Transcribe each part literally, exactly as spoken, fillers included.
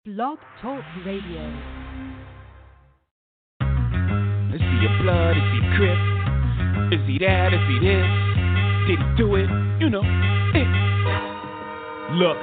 Blog Talk Radio. Is he your blood? Is he Crip? Is he that? Is he this? Did he do it? You know. Eh. Look,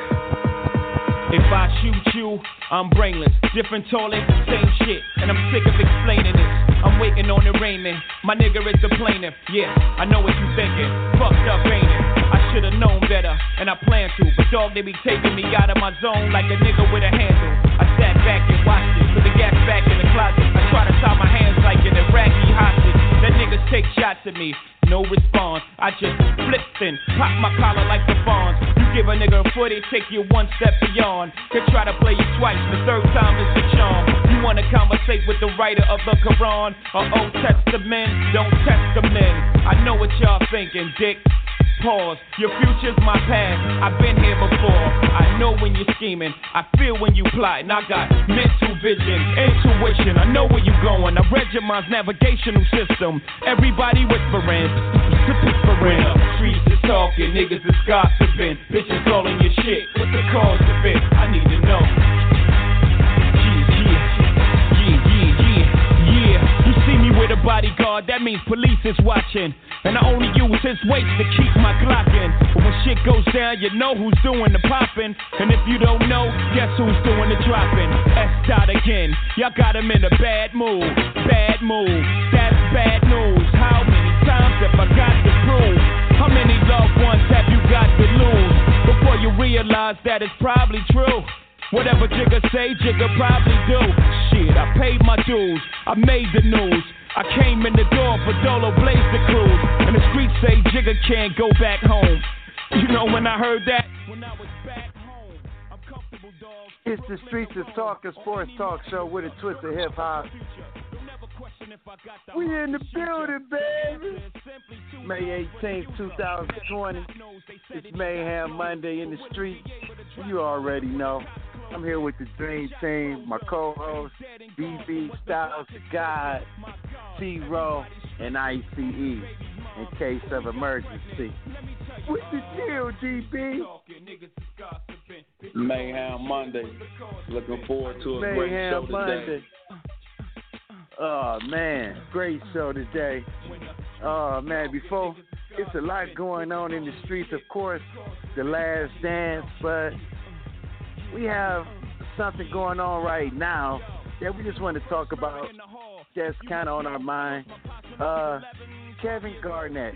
if I shoot you, I'm brainless. Different toilet, same shit. And I'm sick of explaining this. I'm waiting on the arraignment. My nigga is the plaintiff. Yeah, I know what you thinking. Fucked up, ain't it? I should've known better, and I plan to. But dog, they be taking me out of my zone like a nigga with a handle. I sat back and watched it, put the gas back in the closet. I try to tie my hands like an Iraqi hostage. That niggas take shots at me, no response. I just flipped and pop my collar like the fawns. You give a nigga a foot, it take you one step beyond. Could try to play you twice, the third time is the charm. You wanna conversate with the writer of the Quran or Old Testament? Don't test the men. I know what y'all thinking, dick. Pause, your future's my past. I've been here before. I know when you're scheming, I feel when you plotting. I got mental vision, intuition. I know where you're going. I read your mind's navigational system. Everybody whispering, whispering. Streets is talking, niggas is gossiping. Bitches calling your shit. What's the cause of it? I need to know. Yeah, yeah, yeah, yeah, yeah, yeah. You see me with a bodyguard, that means police is watching. And I only use his weight to keep my Glock in. But when shit goes down, you know who's doing the popping. And if you don't know, guess who's doing the dropping? S-Dot again. Y'all got him in a bad mood. Bad mood. That's bad news. How many times have I got to prove? How many loved ones have you got to lose before you realize that it's probably true? Whatever Jigga say, Jigga probably do. Shit, I paid my dues. I made the news. I came in the door for Dolo Blaze the Cruise. And the streets say Jigga can't go back home. You know when I heard that? When I was back home, I'm comfortable, dog. It's the Streets of Talk, a sports talk show with a twist of hip hop. We in the building, baby. May eighteenth, twenty twenty. It's Mayhem Monday in the street. You already know. I'm here with the Dream Team, my co-host, B B Styles the God, T-Row, and I C E in case of emergency. What's the deal, D B? Mayhem Monday. Looking forward to a Mayhem great show today. Monday. Oh, man, great show today. Oh, man, before, it's a lot going on in the streets, of course, The Last Dance, but we have something going on right now that we just want to talk about that's kind of on our mind. Uh, Kevin Garnett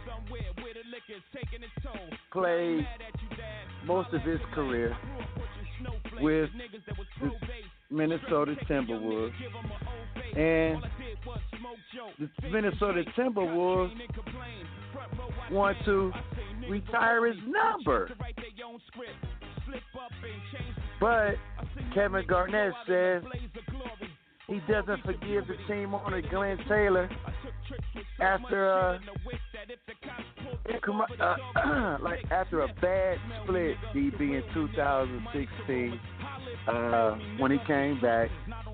played most of his career with the Minnesota Timberwolves. And the Minnesota Timberwolves want to retire his number. But Kevin Garnett says he doesn't forgive the team owner Glenn Taylor after uh, uh, like after a bad split, D B, in two thousand sixteen uh, when he came back.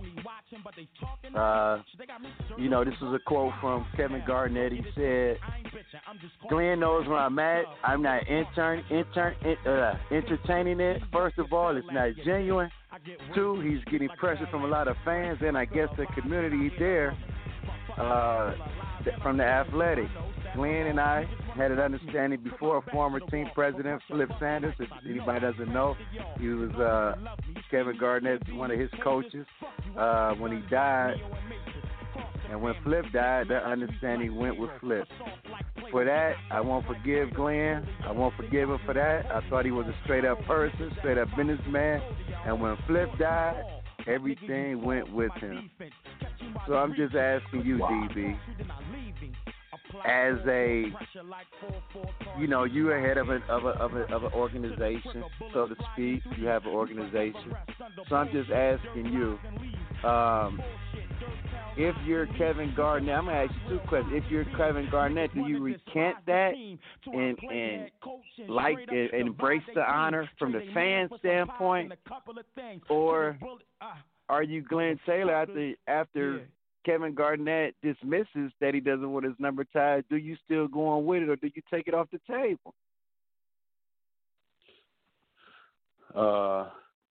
Uh, you know, this is a quote from Kevin Garnett. He said, "Glenn knows where I'm at. I'm not intern, intern, uh, entertaining it. First of all, it's not genuine. Two, he's getting pressure from a lot of fans, and I guess the community there uh, from the Athletic. Glenn and I had an understanding before. Former team president Flip Sanders, if anybody doesn't know, he was uh, Kevin Garnett, one of his coaches. Uh, when he died, and when Flip died, that understanding went with Flip. For that, I won't forgive Glenn. I won't forgive him for that. I thought he was a straight-up person, straight-up businessman. And when Flip died, everything went with him. So I'm just asking you, D B, as a, you know, you're head of an of a of a of an organization, so to speak. You have an organization. So I'm just asking you, um, if you're Kevin Garnett, I'm gonna ask you two questions. If you're Kevin Garnett, do you recant that and and like and embrace the honor from the fan standpoint, or are you Glenn Taylor after after Kevin Garnett dismisses that he doesn't want his number tied? Do you still go on with it, or do you take it off the table? Uh,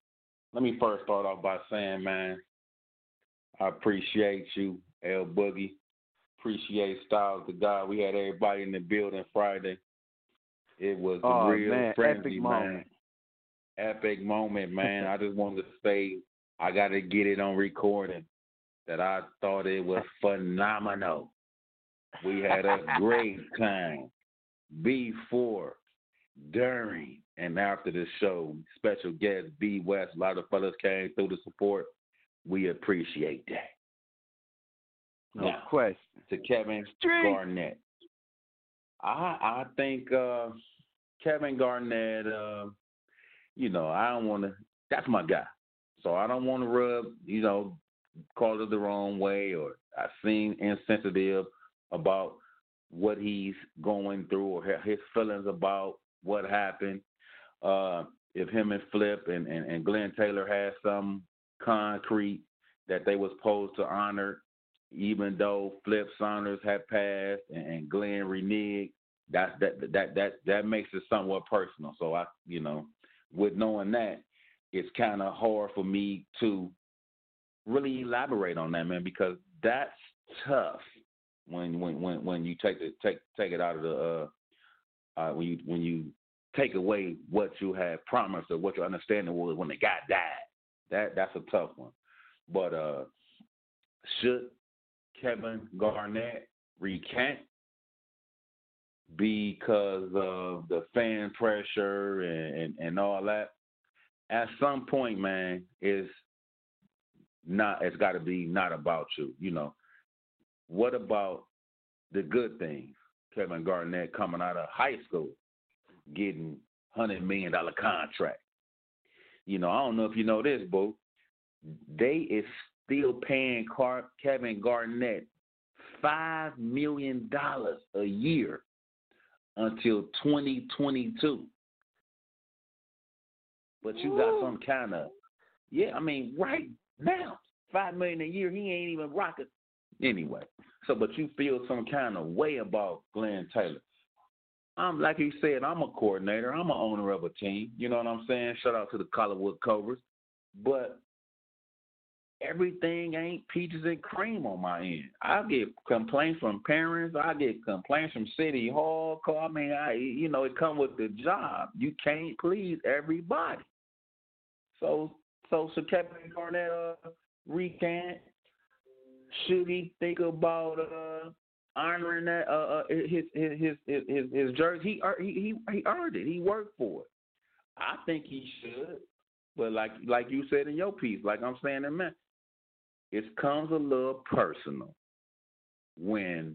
let me first start off by saying, man, I appreciate you, L Boogie. Appreciate Styles the God. We had everybody in the building Friday. It was oh, a real man, frenzy, epic man. moment. Epic moment, man. I just wanted to say I got to get it on recording that I thought it was phenomenal. We had a great time before, during, and after the show. Special guest B West. A lot of fellas came through to support. We appreciate that. No now, question. To Kevin Street. Garnett. I I think uh, Kevin Garnett, uh, you know, I don't want to, that's my guy. So I don't want to rub, you know, call it the wrong way, or I seem insensitive about what he's going through or his feelings about what happened. Uh, if him and Flip and, and, and Glenn Taylor had some concrete that they was supposed to honor, even though Flip Saunders had passed and, and Glenn reneged, that that that that that makes it somewhat personal. So I, you know, with knowing that, it's kind of hard for me to really elaborate on that, man, because that's tough when when when, when you take it take take it out of the uh, uh, when you when you take away what you had promised or what your understanding was when the guy died. That that's a tough one. But uh, should Kevin Garnett recant because of the fan pressure and, and, and all that? At some point, man, it's not. It's got to be not about you. You know, what about the good things? Kevin Garnett coming out of high school, getting hundred million dollar contract. You know, I don't know if you know this, boo. They is still paying Car- Kevin Garnett five million dollars a year until twenty twenty-two. But you got some kind of, yeah, I mean, right now, five million dollars a year, he ain't even rocking anyway. So, but you feel some kind of way about Glenn Taylor. I'm like you said, I'm a coordinator. I'm an owner of a team. You know what I'm saying? Shout out to the Collarwood Cobras. But everything ain't peaches and cream on my end. I get complaints from parents. I get complaints from City Hall. I mean, I, you know, it come with the job. You can't please everybody. So, so, so Kevin Garnett uh, recant. Should he think about uh, honoring that uh, uh, his, his his his his his jersey? He he he earned it. He worked for it. I think he should. But like like you said in your piece, like I'm saying in man, it comes a little personal when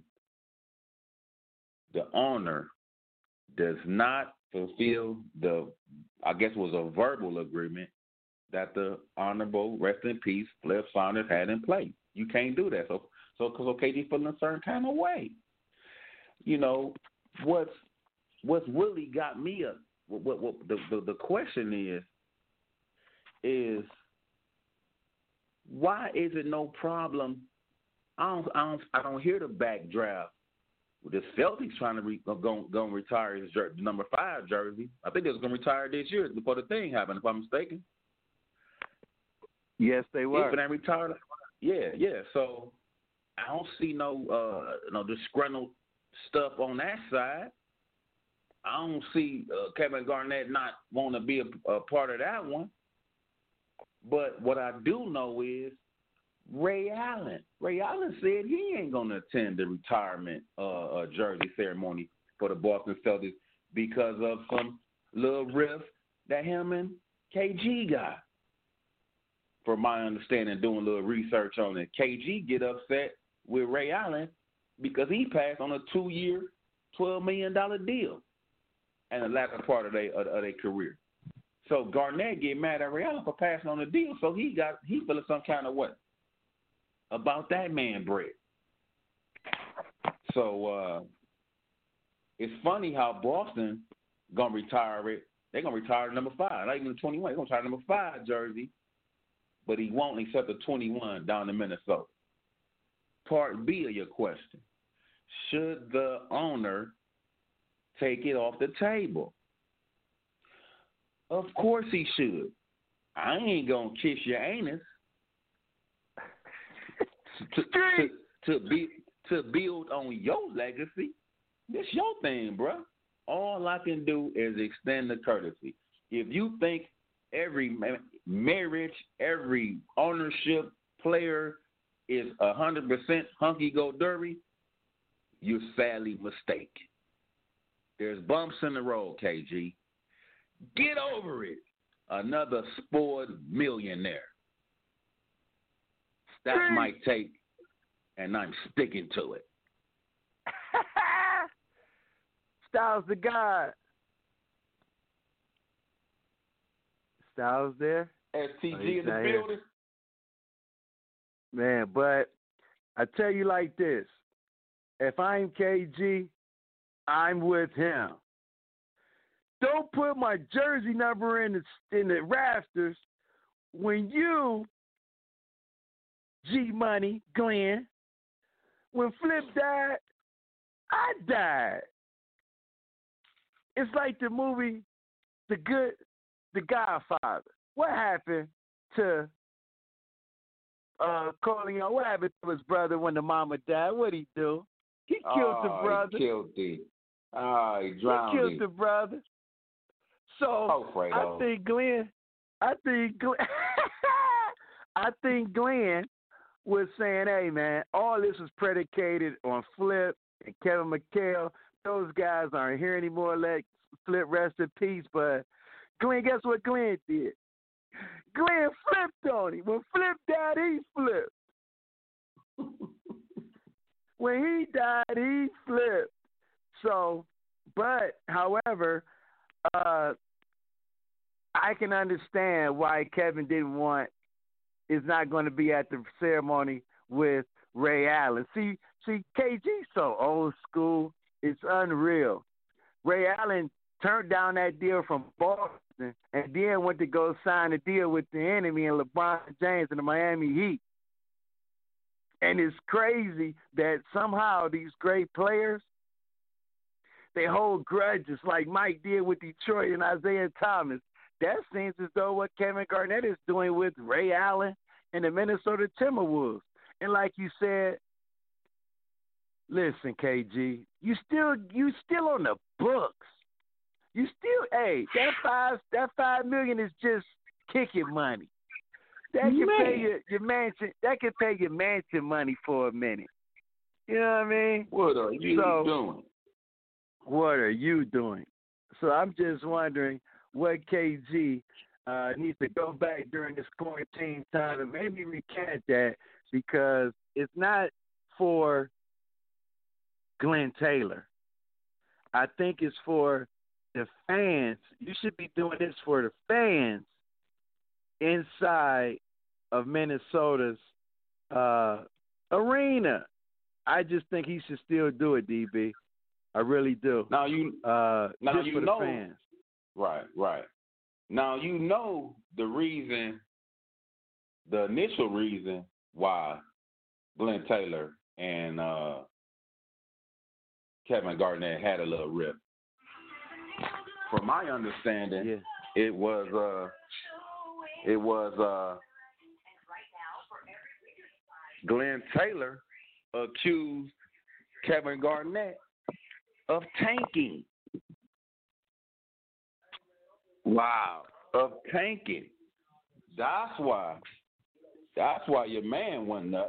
the owner does not fulfill the, I guess it was a verbal agreement that the Honorable, rest in peace, Flip Saunders had in place. You can't do that. So, so because O K C feeling a certain kind of way. You know, what's what's really got me up? What, what, what the, the the question is is why is it no problem? I don't I don't I don't hear the backdraft. The Celtics trying to re, go go retire his jer- number five jersey. I think they was going to retire this year before the thing happened, if I'm mistaken. Yes, they were. If they retired, yeah, yeah. So I don't see no uh, no disgruntled stuff on that side. I don't see uh, Kevin Garnett not wanting to be a, a part of that one. But what I do know is Ray Allen. Ray Allen said he ain't going to attend the retirement uh, uh, jersey ceremony for the Boston Celtics because of some little riff that him and K G got. From my understanding, doing a little research on it, K G get upset with Ray Allen because he passed on a two-year, twelve million dollars deal in the latter part of their of, of their career. So Garnett get mad at Ray Allen for passing on the deal, so he got he feeling some kind of way about that man bread. So uh, it's funny how Boston gonna retire it. They're gonna retire number five, not even the twenty-one. They're gonna retire number five jersey. But he won't accept the twenty-one down in Minnesota. Part B of your question, should the owner take it off the table? Of course he should. I ain't gonna kiss your anus to, to to be to build on your legacy. This your thing, bruh. All I can do is extend the courtesy. If you think every marriage, every ownership player is a hundred percent hunky go derby, you're sadly mistaken. There's bumps in the road, K G. Get over it. Another spoiled millionaire. That's my take, and I'm sticking to it. Styles the God. Styles there? S T G oh, in the building. Here. Man, but I tell you like this. If I'm K G, I'm with him. Don't put my jersey number in the, in the rafters when you, G Money, Glenn, when Flip died, I died. It's like the movie The Good, The Godfather. What happened to uh, Corleone? What happened to his brother when the mama died? What'd he do? He killed oh, the brother. He killed the. Oh, he drowned He killed him. the brother. So oh, I think Glenn, I think Glenn, I think Glenn was saying, "Hey man, all this was predicated on Flip and Kevin McHale. Those guys aren't here anymore. Let Flip rest in peace." But Glenn, guess what Glenn did? Glenn flipped on him. When Flip died, he flipped. When he died, he flipped. So, but however, uh, I can understand why Kevin didn't want is not going to be at the ceremony with Ray Allen. See, see, K G's so old school. It's unreal. Ray Allen turned down that deal from Boston and then went to go sign a deal with the enemy and LeBron James and the Miami Heat. And it's crazy that somehow these great players, they hold grudges like Mike did with Detroit and Isaiah Thomas. That seems as though what Kevin Garnett is doing with Ray Allen and the Minnesota Timberwolves. And like you said, listen, K G, you still you still on the books. You still, hey, that five that five million is just kicking money. That can Man. pay your, your mansion. That can pay your mansion money for a minute. You know what I mean? What are you so, doing? What are you doing? So I'm just wondering what K G uh, needs to go back during this quarantine time and maybe recant that, because it's not for Glenn Taylor. I think it's for the fans. You should be doing this for the fans inside of Minnesota's uh, arena. I just think he should still do it, D B. I really do. Now you, uh, now just you for the know, fans. Right, right. Now you know the reason, the initial reason why Glenn Taylor and uh, Kevin Garnett had a little rip. From my understanding, yeah. it was uh, it was uh, Glenn Taylor accused Kevin Garnett of tanking. Wow. Of tanking. That's why. That's why your man went nuts.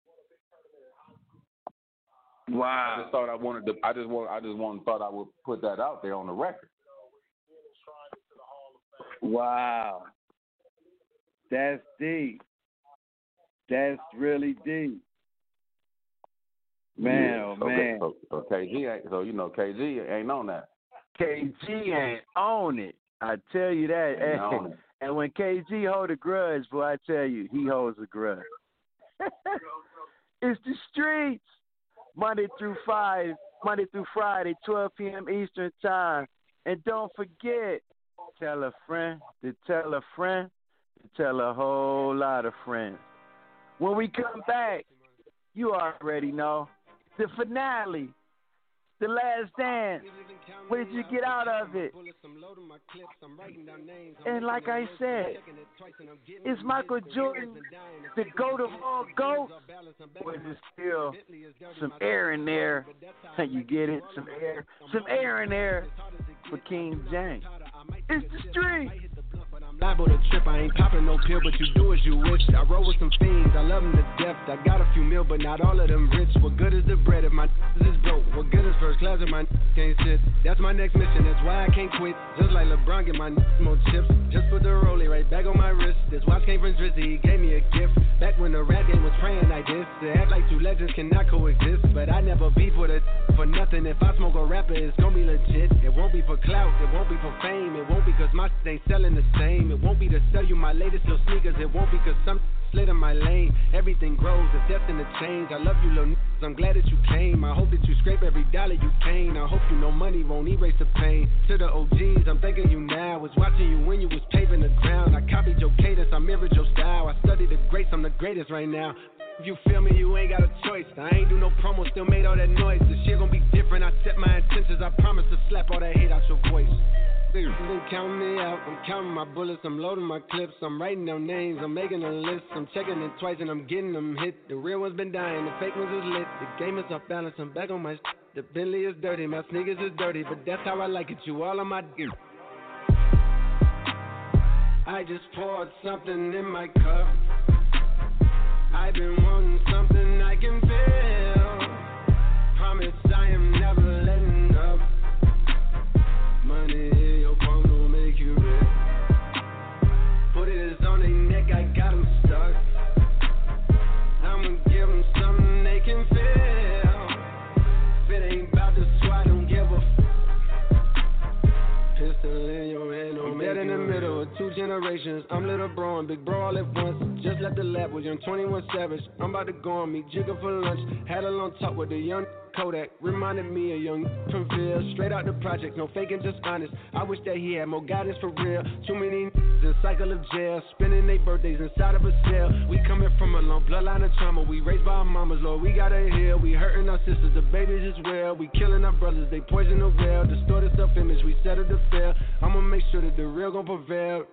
Wow. I just thought I wanted to. I just want. I just want. Thought I would put that out there on the record. Wow. That's deep. That's really deep. Man, yeah. oh okay. man. So, so K G ain't. So you know K G ain't on that. K G ain't on it. I tell you that. Ain't on it. And when K G hold a grudge, boy, I tell you, he holds a grudge. It's the streets. Monday through five, Monday through Friday, twelve p.m. Eastern time. And don't forget, tell a friend to tell a friend to tell a whole lot of friends. When we come back, you already know, the finale, The Last Dance. What did you get out of it? And like I said, is Michael Jordan the GOAT of all GOATs? Or is it still some air in there? You get it? Some air. Some air in there for King James. It's the street. Liable to trip, I ain't popping no pill, but you do as you wish. I roll with some fiends, I love them to death. I got a few mil, but not all of them rich. What good is the bread if my is broke? What good is first class if my can't sit? That's my next mission, that's why I can't quit. Just like LeBron, get my more chips. Just put the rollie right back on my wrist. This watch came from Drizzy, he gave me a gift. Back when the rap game was praying like this. To act like two legends cannot coexist. But I never beef with a for nothing. If I smoke a rapper, it's gonna be legit. It won't be for clout, it won't be for fame. It won't be cause my shit ain't selling the same. It won't be to sell you my latest little sneakers. It won't be cause some slid in my lane. Everything grows, it's destined to change. I love you, little n****s. I'm glad that you came. I hope that you scrape every dollar you can. I hope you know money won't erase the pain. To the O Gs, I'm thanking you now. Was watching you when you was paving the ground. I copied your cadence, I mirrored your style. I studied the greats, I'm the greatest right now. If you feel me, you ain't got a choice. I ain't do no promo, still made all that noise. This shit gon' be different, I set my intentions. I promise to slap all that hate out your voice. They count me out, I'm counting my bullets, I'm loading my clips, I'm writing down names, I'm making a list, I'm checking it twice and I'm getting them hit. The real ones been dying, the fake ones is lit, the game is off balance, I'm back on my sh- The Bentley is dirty, my sneakers is dirty, but that's how I like it, you all on my d- I just poured something in my cup. I've been wanting something I can feel. Promise I am never letting up. Money in your palm don't make you rich. Put it on their neck, I got them stuck. I'ma give them something they can feel. If it ain't about the swat, don't give a f- Pistol in your hand, don't make in the middle of two generations. I'm little bro and big bro all at once. Just left the lab with young twenty-one Savage. I'm about to go on me, jigger for lunch. Had a long talk with the young Kodak. Reminded me of young from Ville. Straight out the project, no faking, just honest. I wish that he had more guidance for real. Too many the cycle of jail. Spending their birthdays inside of a cell. We coming from a long bloodline of trauma. We raised by our mamas, Lord, we gotta heal. We hurting our sisters, the babies as well. We killing our brothers, they poison the well. Distorted self-image, we settle to fail. I'ma make sure that the real gon' prevail.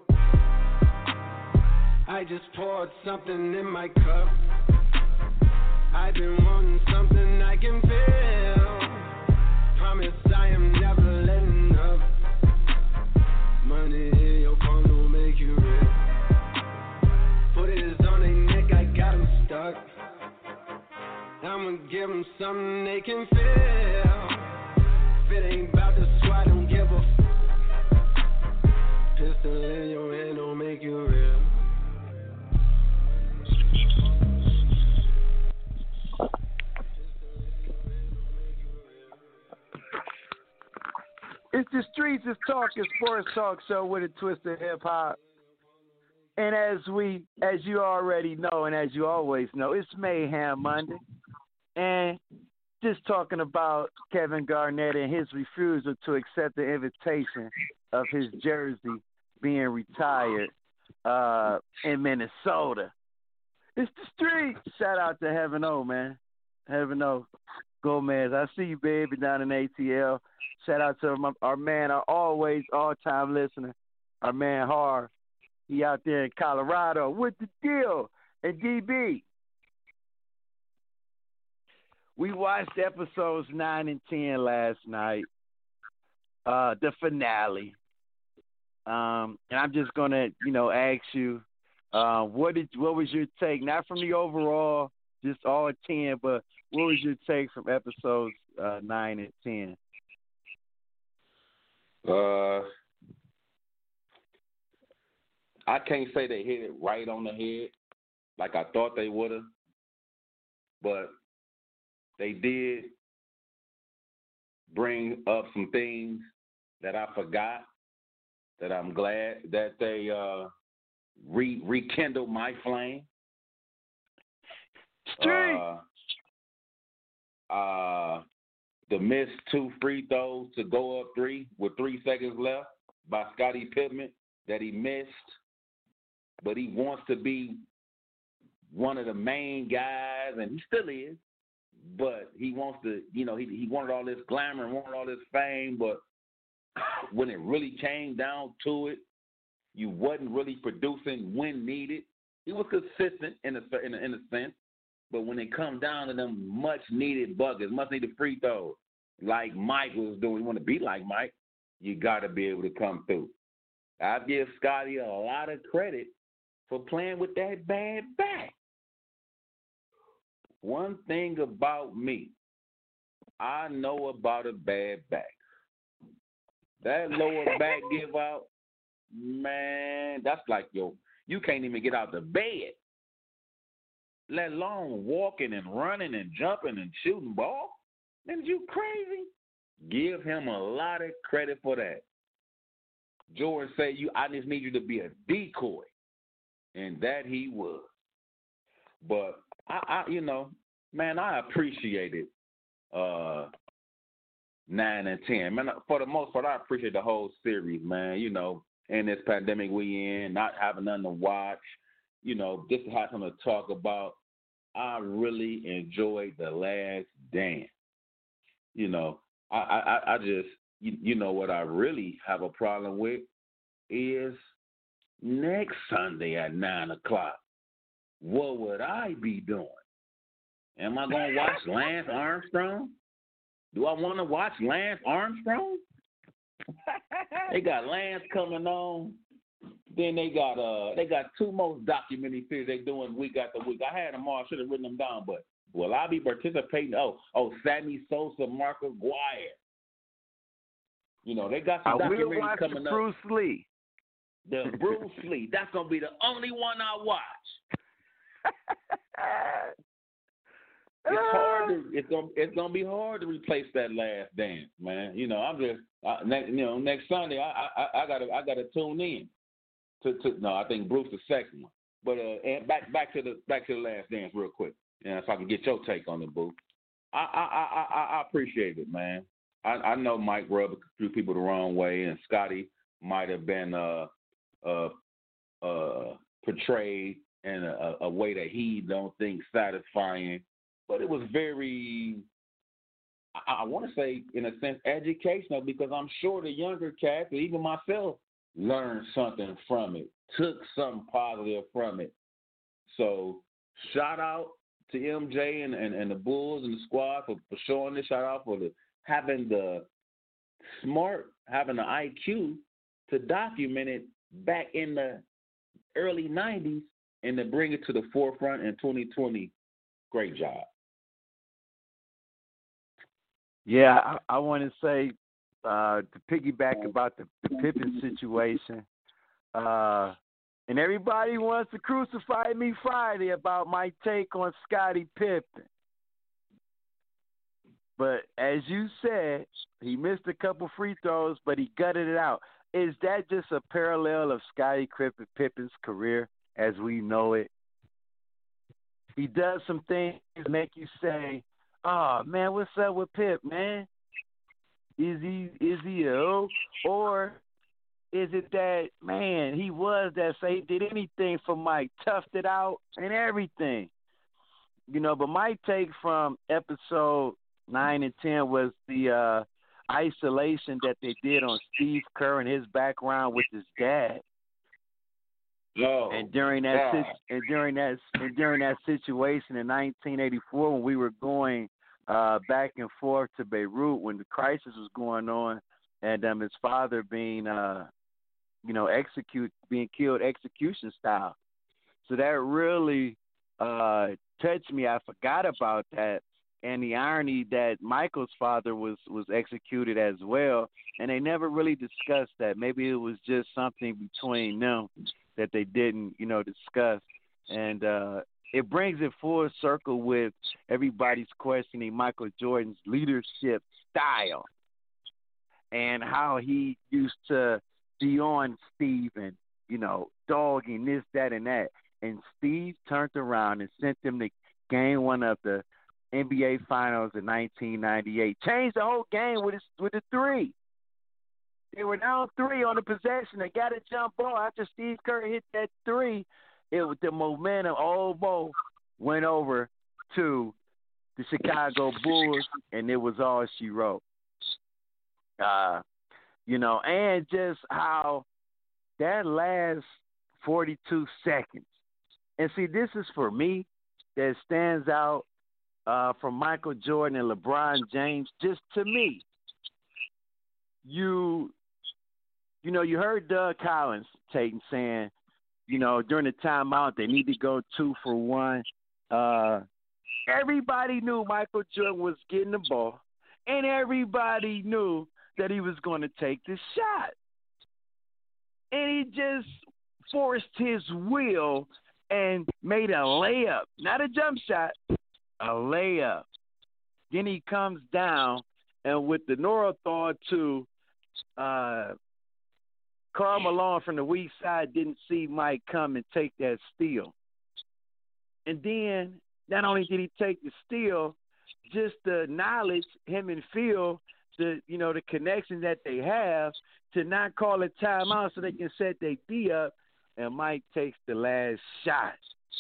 I just poured something in my cup. I've been wanting something I can feel. Promise I am never letting up. Money in your palm don't make you rich. Put it on their neck, I got them stuck. I'ma give them something they can feel. If it ain't about the swat, don't give a f- Pistol in your hand don't make you real. It's the Streets is Talk, a sports talk show with a twist of hip hop. And as we, as you already know, and as you always know, it's Mayhem Monday. And just talking about Kevin Garnett and his refusal to accept the invitation of his jersey being retired uh, in Minnesota. It's the Streets. Shout out to Heaven O, man. Heaven O. Gomez. I see you, baby, down in A T L. Shout out to my, our man, our always all-time listener, our man Har. He out there in Colorado. What's the deal? And D B, we watched episodes nine and ten last night, uh, the finale. Um, and I'm just gonna, you know, ask you, uh, what did, what was your take? Not from the overall, just all ten, but what was your take from episodes uh, nine and ten? Uh, I can't say they hit it right on the head like I thought they would have, but they did bring up some things that I forgot that I'm glad that they uh, re- rekindled my flame. Uh, uh, the missed two free throws to go up three with three seconds left by Scottie Pippen that he missed, but he wants to be one of the main guys, and he still is, but he wants to, you know, he he wanted all this glamour and wanted all this fame, but when it really came down to it, you wasn't really producing when needed. He was consistent in a, in a, in a sense, but when it come down to them much-needed buckets, much-needed free throws, like Mike was doing, you want to be like Mike, you got to be able to come through. I give Scotty a lot of credit for playing with that bad back. One thing about me, I know about a bad back. That lower back give out, man, that's like, yo, you can't even get out the bed, let alone walking and running and jumping and shooting ball. Man, you crazy? Give him a lot of credit for that. Jordan said, "You, I just need you to be a decoy," and that he was. But I, I you know, man, I appreciated uh, nine and ten. Man, for the most part, I appreciate the whole series, man. You know, in this pandemic we in, not having nothing to watch, you know, just to have something to talk about. I really enjoyed The Last Dance. You know, I, I, I just, you, you know what I really have a problem with is next Sunday at nine o'clock, what would I be doing? Am I going to watch Lance Armstrong? Do I want to watch Lance Armstrong? They got Lance coming on. Then they got uh they got two more documentary series they doing week after week. I had them all, I should have written them down, but will I be participating? Oh, oh, Sammy Sosa, Mark Aguirre. You know, they got some I will documentaries watch coming the up. Bruce Lee. The Bruce Lee. That's gonna be the only one I watch. It's hard to it's gonna it's gonna be hard to replace that Last Dance, man. You know, I'm just uh, next you know next Sunday I I I gotta I gotta tune in to, to no I think Bruce the second one. But uh and back back to the back to the Last Dance real quick. Yeah, so I can get your take on it, Boo. I I I I, I appreciate it, man. I, I know Mike rubbed a few people the wrong way, and Scotty might have been uh uh uh portrayed in a, a way that he don't think satisfying. But it was very, I, I want to say, in a sense, educational, because I'm sure the younger cats, even myself, learned something from it, took something positive from it. So shout out to M J and, and, and the Bulls and the squad for, for showing this. Shout out for the, having the smart, having the I Q to document it back in the early nineties and to bring it to the forefront in twenty twenty. Great job. Yeah, I, I want to say uh, to piggyback about the, the Pippen situation, uh, and everybody wants to crucify me Friday about my take on Scottie Pippen. But as you said, he missed a couple free throws, but he gutted it out. Is that just a parallel of Scottie Pippen's career as we know it? He does some things that make you say, "Oh man, what's up with Pip, man? Is he is he ill, or is it that man he was that say he did anything for Mike, toughed it out and everything, you know?" But my take from episode nine and ten was the uh, isolation that they did on Steve Kerr and his background with his dad. Oh, and during that God. si- and during that and during that situation in nineteen eighty-four, when we were going uh, back and forth to Beirut, when the crisis was going on, and um, his father being uh, you know execute being killed execution style, so that really uh, touched me. I forgot about that, and the irony that Michael's father was was executed as well, and they never really discussed that. Maybe it was just something between them that they didn't, you know, discuss. And uh, it brings it full circle with everybody's questioning Michael Jordan's leadership style and how he used to be on Steve and, you know, dogging this, that, and that. And Steve turned around and sent them to game one of the N B A Finals in nineteen ninety-eight. Changed the whole game with his, with the three. They were down three on the possession. They got a jump ball. After Steve Kerr hit that three, it was the momentum almost went over to the Chicago Bulls, and it was all she wrote. Uh, you know, and just how that last forty-two seconds. And see, this is for me that stands out uh, from Michael Jordan and LeBron James. Just to me, you, you know, you heard Doug Collins Tatum saying, you know, during the timeout they need to go two for one. Uh, everybody knew Michael Jordan was getting the ball, and everybody knew that he was going to take the shot. And he just forced his will and made a layup, not a jump shot, a layup. Then he comes down, and with the Nora thought too, uh, Karl Malone from the weak side didn't see Mike come and take that steal. And then, not only did he take the steal, just the knowledge, him and Phil, the you know the connection that they have to not call a timeout so they can set their D up, and Mike takes the last shot.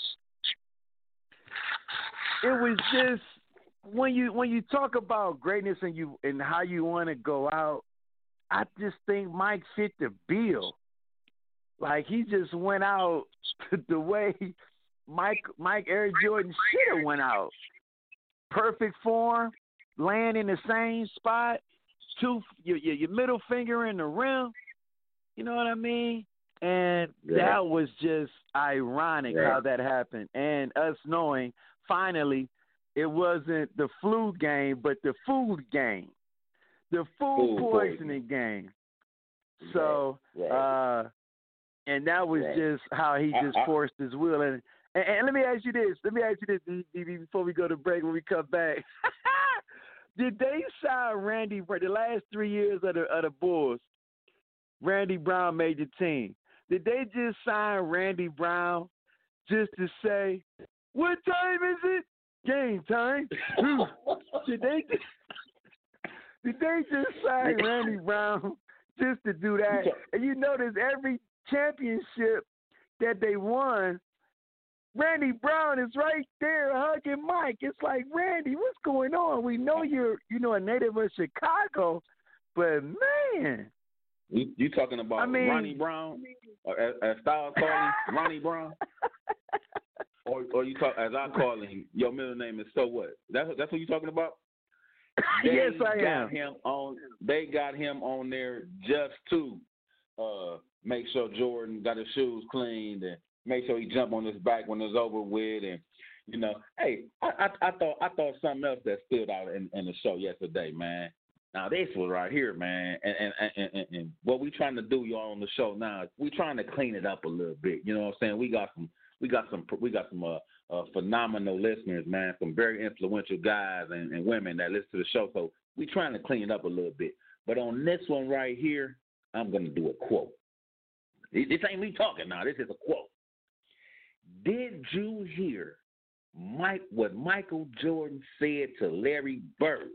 It was just when you when you talk about greatness and you and how you want to go out, I just think Mike fit the bill. Like he just went out the way Mike Mike Air Jordan should have went out. Perfect form, land in the same spot, two your, your your middle finger in the rim. You know what I mean? And yeah. that was just ironic yeah. how that happened. And us knowing finally it wasn't the flu game, but the food game, the food, food poisoning poison. game. So, right. Right. uh, and that was right. just how he just I, I, forced his will. And, and and let me ask you this. Let me ask you this, D B, before we go to break. When we come back, did they sign Randy for the last three years of the of the Bulls? Randy Brown made the team. Did they just sign Randy Brown just to say, what time is it? Game time. did they just, did they just sign Randy Brown just to do that? And you notice every championship that they won, Randy Brown is right there hugging Mike. It's like, Randy, what's going on? We know you're, you know, a native of Chicago, but man. You, you talking about I mean, Ronnie Brown, or as, as Styles call him, Ronnie Brown, or or you talk as I call him. Your middle name is So What? That's that's what you talking about? They yes, I got am. Him on. They got him on there just to uh, make sure Jordan got his shoes cleaned and make sure he jump on his back when it's over with. And you know, hey, I, I, I thought I thought something else that stood out in, in the show yesterday, man. Now this was right here, man, and and, and, and and what we trying to do, y'all, on the show now, we trying to clean it up a little bit. You know what I'm saying? We got some, we got some, we got some uh, uh, phenomenal listeners, man. Some very influential guys and, and women that listen to the show. So we trying to clean it up a little bit. But on this one right here, I'm gonna do a quote. This ain't me talking now. This is a quote. Did you hear Mike what Michael Jordan said to Larry Bird?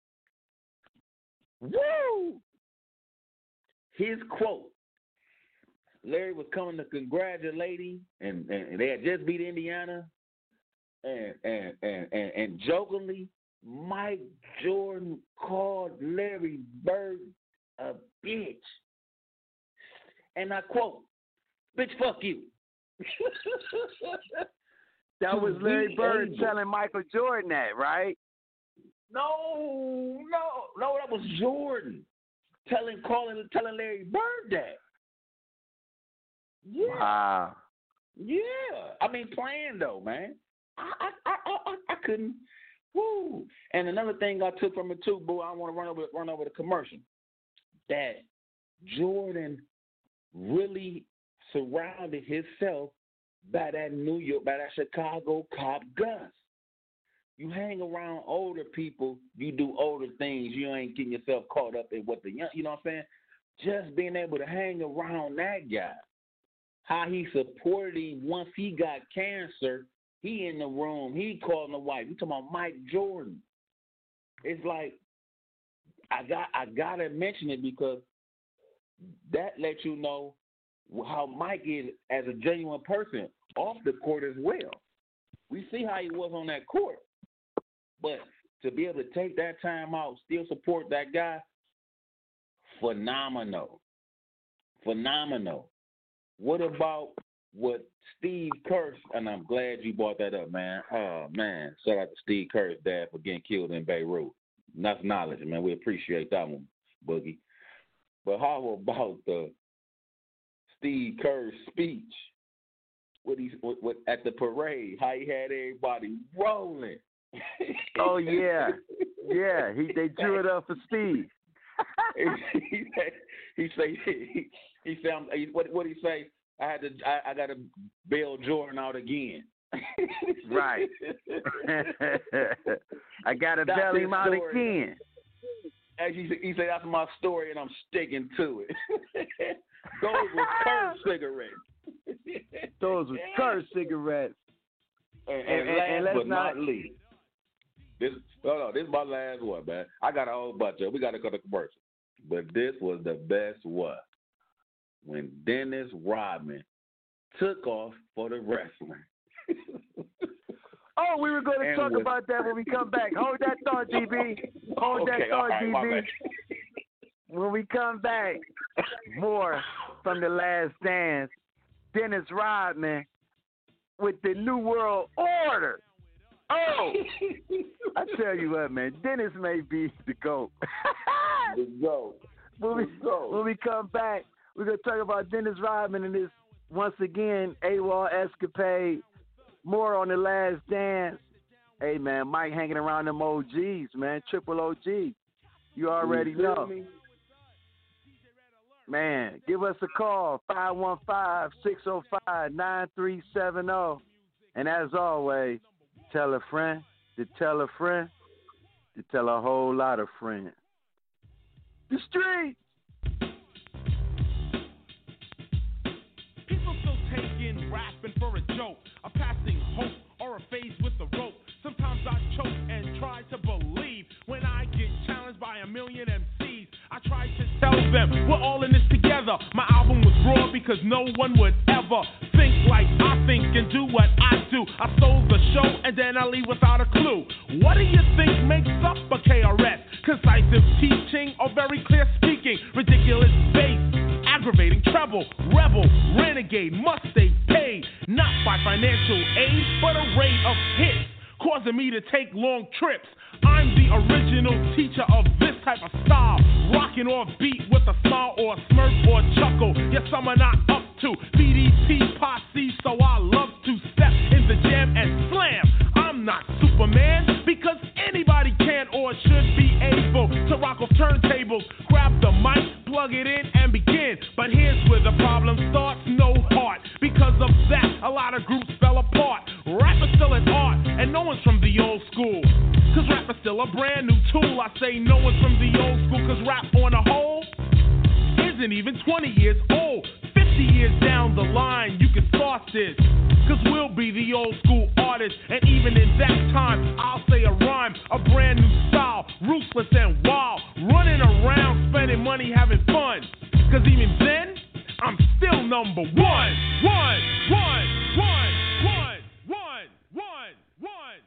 Woo! His quote. Larry was coming to congratulate him, and, and they had just beat Indiana, and and, and and and jokingly, Mike Jordan called Larry Bird a bitch. And I quote, "Bitch, fuck you." That was Larry Bird telling Michael Jordan that, right? No, no, no, that was Jordan telling, calling, telling Larry Bird that. Yeah. Wow. Yeah. I mean, playing though, man. I, I, I, I, I couldn't. Woo. And another thing I took from it too, boy, I want to run over, run over the commercial. That Jordan really surrounded himself by that New York, by that Chicago cop Gus. You hang around older people, you do older things. You ain't getting yourself caught up in what the young, you know what I'm saying? Just being able to hang around that guy, how he supported him once he got cancer, he in the room, he calling the wife. You talking about Mike Jordan. It's like, I got, I gotta mention it because that lets you know how Mike is as a genuine person off the court as well. We see how he was on that court. But to be able to take that time out, still support that guy, phenomenal. Phenomenal. What about what Steve Kerr, and I'm glad you brought that up, man. Oh, man. Shout out to Steve Kerr's dad for getting killed in Beirut. That's knowledge, man. We appreciate that one, Boogie. But how about the Steve Kerr's speech what he, what, what, at the parade, how he had everybody rolling? Oh, yeah. Yeah, he they drew it up for Steve. he said, he say, he, he said, what what he say? I had to, I, I got to bail Jordan out again. Right. I got to bail him out story. again. As he, he said, that's my story, and I'm sticking to it. Those were Kerr cigarettes. Those were Kerr cigarettes. And, and, and, and last and let's but not not least, this, oh no, this is my last one, man. I got a whole bunch of. We got to go to commercial, but this was the best one. When Dennis Rodman took off for the wrestling. Oh, we were going to and talk was, about that when we come back. Hold that thought, D B. Hold okay, that thought, right, D B. When we come back, more from The Last Dance. Dennis Rodman with the New World Order. Oh, I tell you what, man. Dennis may be the GOAT. The GOAT. When we, the GOAT. when we come back, we're going to talk about Dennis Rodman and his, once again, AWOL escapade. More on The Last Dance. Hey, man, Mike hanging around them O Gs, man. Triple O G. You already you know. Me? Man, give us a call, five one five, six oh five, nine three seven oh. And as always, tell a friend to tell a friend to tell a whole lot of friends. The street. People still taking rapping for a joke, a passing hope or a phase with the rope. Sometimes I choke and try to believe when I get challenged by a million M Cs. I try to tell them we're all in this together. My album was raw because no one would ever think like I think and do what I do. I stole the show and then I leave without a clue. What do you think makes up a K R S? Concisive teaching or very clear speaking? Ridiculous bass, aggravating treble, rebel, renegade, must stay paid. Not by financial aid, but a rate of hits, causing me to take long trips. I'm the original teacher of this type of style, rocking off beat with a smile or a smirk or a chuckle. Yes, some are not up to B D P posse, so I love to step in the jam and slam. I'm not Superman because anybody can or should be able to rock off turntables, grab the mic, plug it in and begin. But here's where the problem starts, no heart. Because of that, a lot of groups fell apart. Rap is still an art, and no one's from the old school. Cause rap is still a brand new tool. I say no one's from the old school, cause rap on a whole isn't even twenty years old. fifty years down the line, you can start this. Cause we'll be the old school artists, and even in that time, I'll say a rhyme, a brand new style, ruthless and wild, running around, spending money, having fun. Cause even then, I'm still number one. One, one, one, one, one, one, one.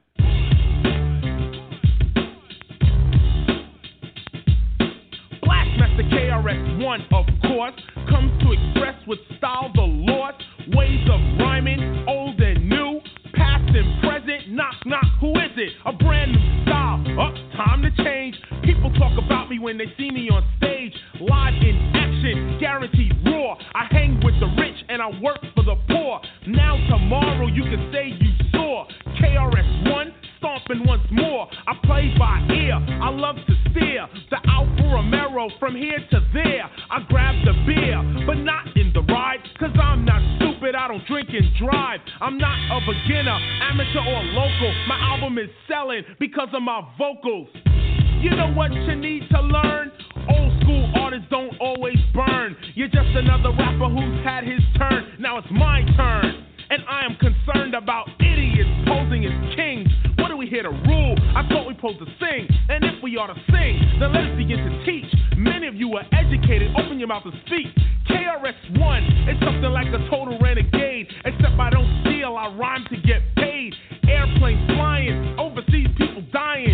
Blastmaster K R S One, of course, comes to express with style the Lord. Ways of rhyming, old and new, past and present, knock, knock, who is it? A brand new style, up, time to change. People talk about me when they see me on stage, live in action, guaranteed raw. I hang with the rich and I work for the poor. Now tomorrow you can say you saw K R S One stomping once more. I play by ear, I love to steer the Alfa Romero from here to there. I grab the beer, but not in the ride, cause I'm not stupid, I don't drink and drive. I'm not a beginner, amateur or local. My album is selling because of my vocals. You know what you need to learn? Old school artists don't always burn. You're just another rapper who's had his turn. Now it's my turn, and I am concerned about idiots posing as kings. What are we here to rule? I thought we supposed to sing, and if we ought to sing, then let us begin to teach. Many of you are educated, open your mouth to speak. K R S One is something like a total renegade, except I don't steal, I rhyme to get paid. Airplanes flying, overseas people dying.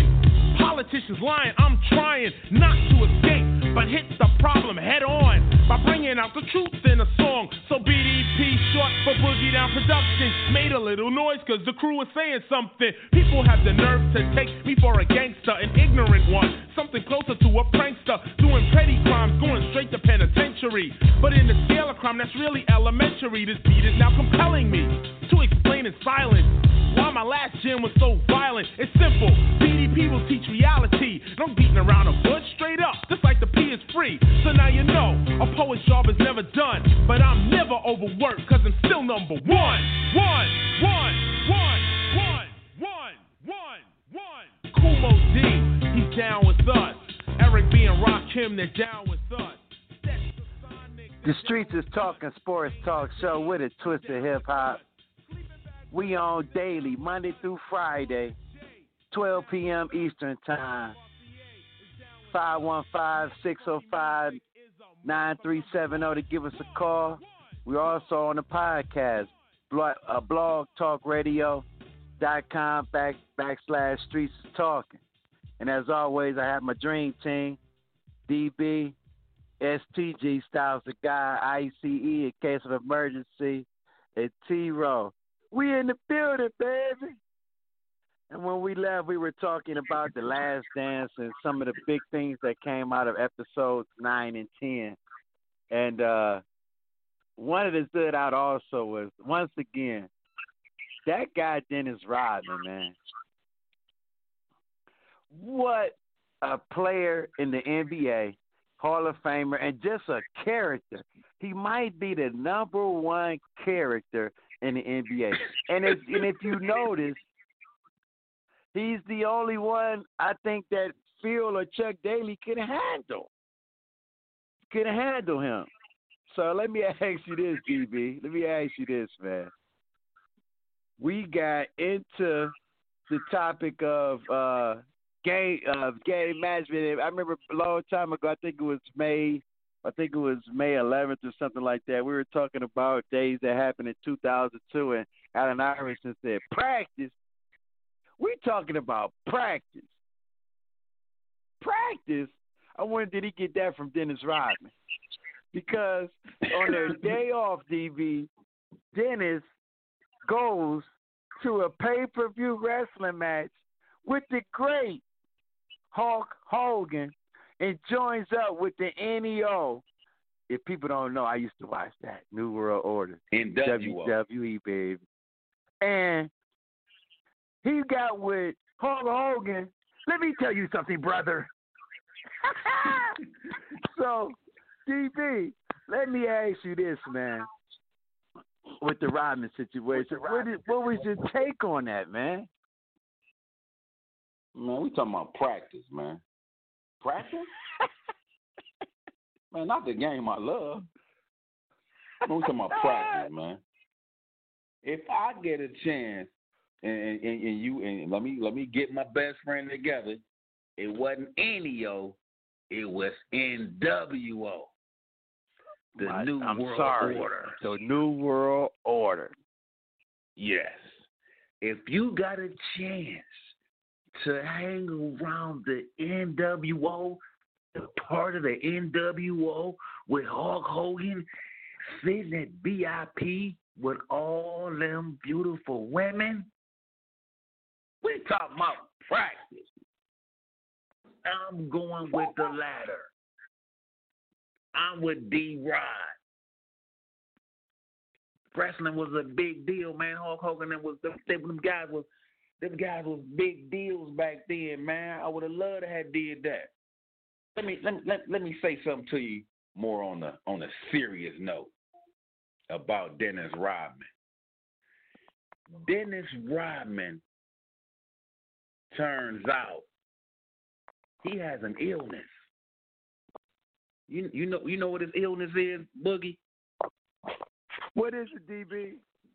is lying. I'm trying not to escape, but hit the problem head on by bringing out the truth in a song. So B D P, short for Boogie Down Productions, made a little noise cause the crew was saying something. People have the nerve to take me for a gangster, an ignorant one, something closer to a prankster, doing petty crimes, going straight to penitentiary. But in the scale of crime, that's really elementary. This beat is now compelling me to explain in silence why my last gen was so violent. It's simple, B D P will teach reality. And I'm beating around a bush straight up, just like the P is free. So now you know, a poet's job is never done. But I'm never overworked, cause I'm still number one. One, one, one, one, one, one, one. Kumo D, he's down with us. Eric B and Rakim, they're down with us. The Streets is Talking Sports Talk Show with a twist of hip hop. We on daily, Monday through Friday, twelve p.m. Eastern Time. five one five, six oh five, nine three seven zero to give us a call. We're also on the podcast, blog, uh, blog talk radio dot com back, backslash Streets is Talking. And as always, I have my dream team, D B, S T G, Styles the Guy, I C E in case of emergency, and T-Row. We in the building, baby. And when we left, we were talking about The Last Dance and some of the big things that came out of episodes nine and ten. And uh, one of that stood out also was, once again, that guy Dennis Rodman, man. What a player in the N B A, Hall of Famer, and just a character. He might be the number one character in the N B A. And if, and if you notice, he's the only one I think that Phil or Chuck Daly can handle. Can handle him. So let me ask you this, D B. Let me ask you this, man. We got into the topic of uh, game uh, game management. I remember a long time ago, I think it was May, I think it was May eleventh or something like that. We were talking about days that happened in two thousand two, and Allen Iverson said, practice? We're talking about practice. Practice? I wonder, did he get that from Dennis Rodman? Because on their day off, D B, Dennis goes to a pay-per-view wrestling match with the great Hulk Hogan and joins up with the N E O. If people don't know, I used to watch that, New World Order. N W O. W W E, baby. And he got with Hulk Hogan. Let me tell you something, brother. So, D B, let me ask you this, man. With the Rodman situation, what, is, what was your take on that, man? Man, we talking about practice, man. Practice? Man, not the game I love. Man, we talking about practice, man. If I get a chance, and, and, and you and let me let me get my best friend together, it wasn't N E O, it was N W O. The My, New I'm World sorry. Order. The New World Order. Yes. If you got a chance to hang around the N W O, the part of the N W O with Hulk Hogan, sitting at V I P with all them beautiful women, we talking about practice. I'm going with the latter. I'm with D-Rod. Wrestling was a big deal, man. Hulk Hogan and was them, them guys was them guys was big deals back then, man. I would have loved to have did that. Let me let, let, let me say something to you more on the on a serious note about Dennis Rodman. Dennis Rodman, turns out, he has an illness. You you know you know what his illness is, Boogie? What is it, D B?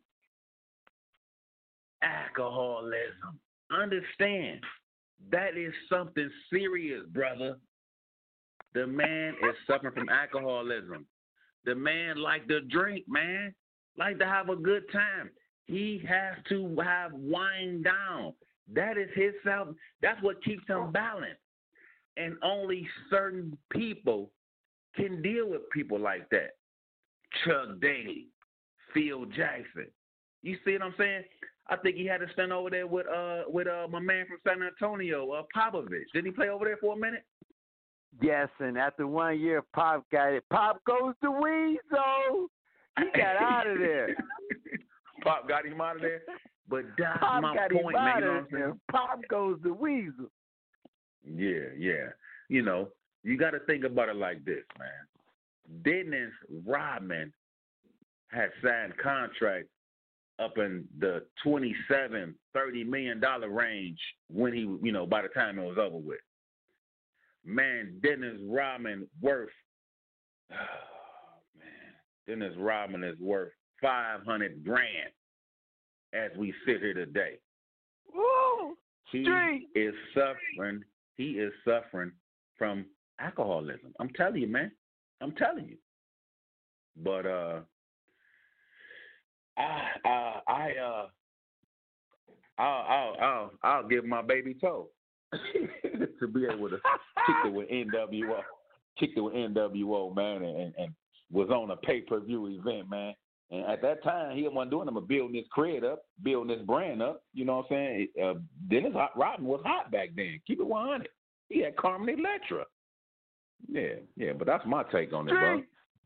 Alcoholism. Understand, that is something serious, brother. The man is suffering from alcoholism. The man like to drink, man. Like to have a good time. He has to have wind down. That is his self. That's what keeps him balanced. And only certain people can deal with people like that. Chuck Daly, Phil Jackson. You see what I'm saying? I think he had to stand over there with uh with uh my man from San Antonio, uh Popovich. Didn't he play over there for a minute? Yes, and after one year, Pop got it. Pop goes to Weasel. He got out of there. Pop got him out of there. But that's Pop my got point, him man. out You know of what I'm saying? there. Pop goes to Weasel. Yeah, yeah. You know, you got to think about it like this, man. Dennis Rodman had signed contracts up in the twenty-seven, thirty million dollar range when he, you know, by the time it was over with. Man, Dennis Rodman worth, oh, man, Dennis Rodman is worth five hundred grand as we sit here today. Woo! He Street. is suffering. He is suffering from alcoholism. I'm telling you, man. I'm telling you. But uh, I, uh, I, uh, I'll, I'll, I'll, I'll give my baby toe to be able to kick it with N W O, kicked it with N W O, man, and, and was on a pay-per-view event, man. And at that time, he wasn't doing them, but building his cred up, building his brand up. You know what I'm saying? Uh, Dennis Rodman was hot back then. Keep it one hundred. He had Carmen Electra. Yeah, yeah, but that's my take on it, bro.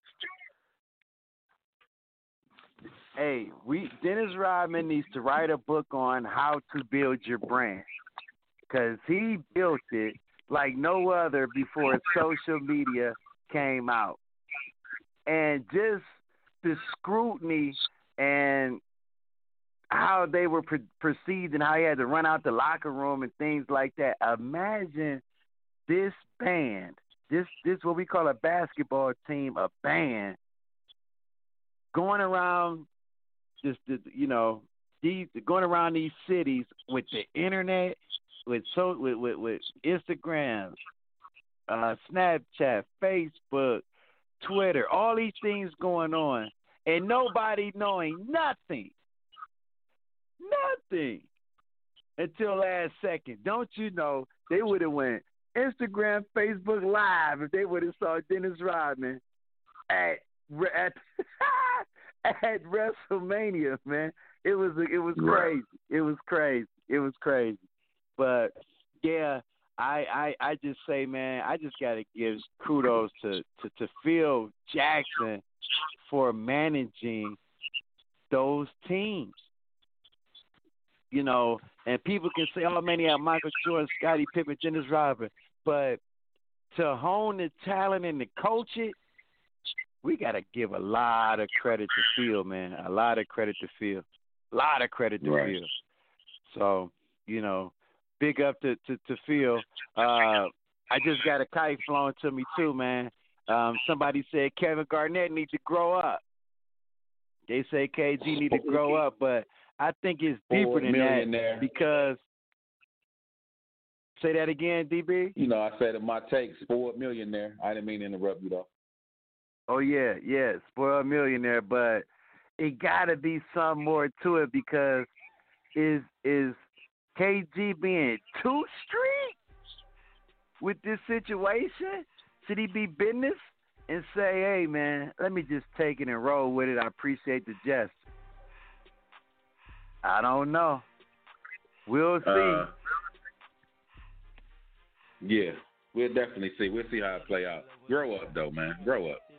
Hey, we Dennis Rodman needs to write a book on how to build your brand, because he built it like no other before social media came out. And just the scrutiny and how they were per- perceived and how he had to run out the locker room and things like that. Imagine this band, this this what we call a basketball team, a band, going around just you know these going around these cities with the internet, with so with with, with Instagram, uh, Snapchat, Facebook, Twitter, all these things going on, and nobody knowing nothing, nothing until last second. Don't you know they would have went Instagram, Facebook Live if they would have saw Dennis Rodman at at at WrestleMania, man. It was it was crazy. It was crazy. It was crazy. But yeah. I, I, I just say, man, I just got to give kudos to, to, to Phil Jackson for managing those teams. You know, and people can say, oh, man, he had Michael Jordan, Scottie Pippen, Dennis Rodman. But to hone the talent and to coach it, we got to give a lot of credit to Phil, man. A lot of credit to Phil. A lot of credit to right. Phil. So, you know, big up to, to, to Phil. Uh, I just got a kite flown to me, too, man. Um, somebody said Kevin Garnett needs to grow up. They say K G need to grow up, but I think it's deeper than that because – say that again, D B? You know, I said in my take, spoiled millionaire. I didn't mean to interrupt you, though. Oh, yeah, yeah, spoiled millionaire, but it got to be some more to it because is is – K G being too street with this situation? Should he be business and say, hey, man, let me just take it and roll with it. I appreciate the jest. I don't know. We'll see. Uh, yeah, we'll definitely see. We'll see how it play out. Grow up, though, man. Grow up.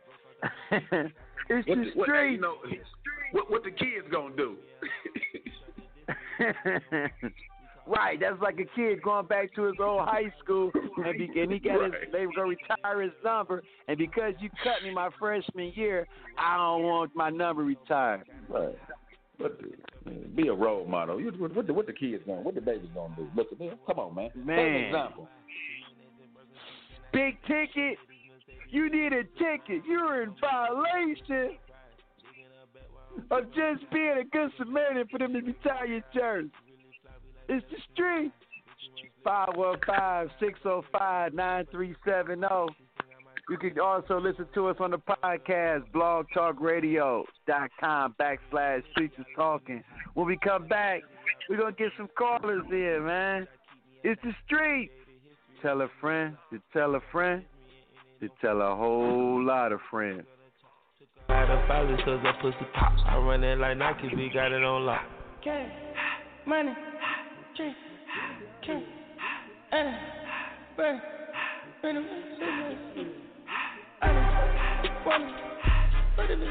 It's what the the, what, street. you know, what, what the kids going to do? Right, that's like a kid going back to his old high school, and, be, and he got right. his, they were gonna retire his number, and because you cut me my freshman year, I don't want my number retired. Right, but be a role model. You, what, what, the, what the kids going, what the babies gonna do? Look at them. Come on, man. Man, Take an example. Big ticket. You need a ticket. You're in violation of just being a good Samaritan for them to retire your jersey. It's the street. five one five, six oh five, nine three seven oh. You can also listen to us on the podcast, blogtalkradio.com backslash Streets is Talking. When we come back, we're going to get some callers in, man. It's the street. tell a friend, to tell a friend, to tell a whole lot of friends. I the followers cause that pussy pop. I run it like Nike, we got it on lock. Cash, money, drink, cash, and burn, burn, burn, I just want it, but it is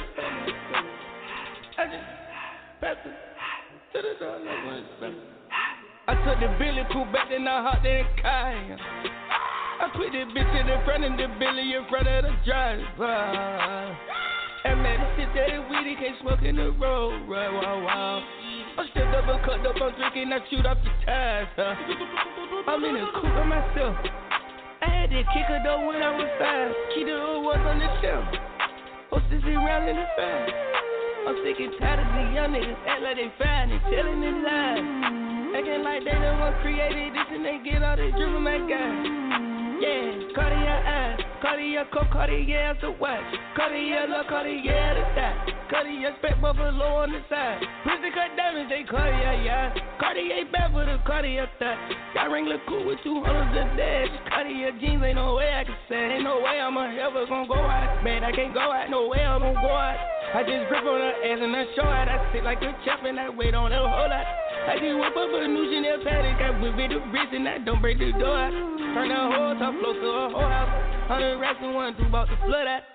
I just pass it to the door like one. I took the Billy cool back, then I hopped in the car. I put this bitch in the front of the Billy in front of the driver. And man, this shit that is weed, he can't smoke in the road, right, wow, wow. I'm still double cut up, I'm drinking, I shoot off the tires, huh? I'm in the coupe by myself. I had to kick her though when I was five. Keep the old ones on the shelf. Hostess around in the fire. I'm sick and tired of these young niggas act like they fine and telling their lies. Acting like they the one created this and they get all this drip from that guy. Yeah, Cartier eyes, Cartier coat, Cartier as the watch, Cartier look, Cartier the thigh, Cartier spec buffalo on the side, pussy cut diamonds, they Cartier, yeah, Cartier back for the Cartier thigh, got Wrangler cool with two hundreds a dash, Cartier jeans, ain't no way I can say, ain't no way I'm ever gonna go out, man, I can't go out, no way I'm gonna go out, I just grip on her ass and I show out, I sit like a chop and I wait on her whole lot. I just whip up a new Chanel paddock, I whip it the wrist and I don't break the door out. Turn the whole top floor to a whole house. Hundred racks and one, two about to flood out.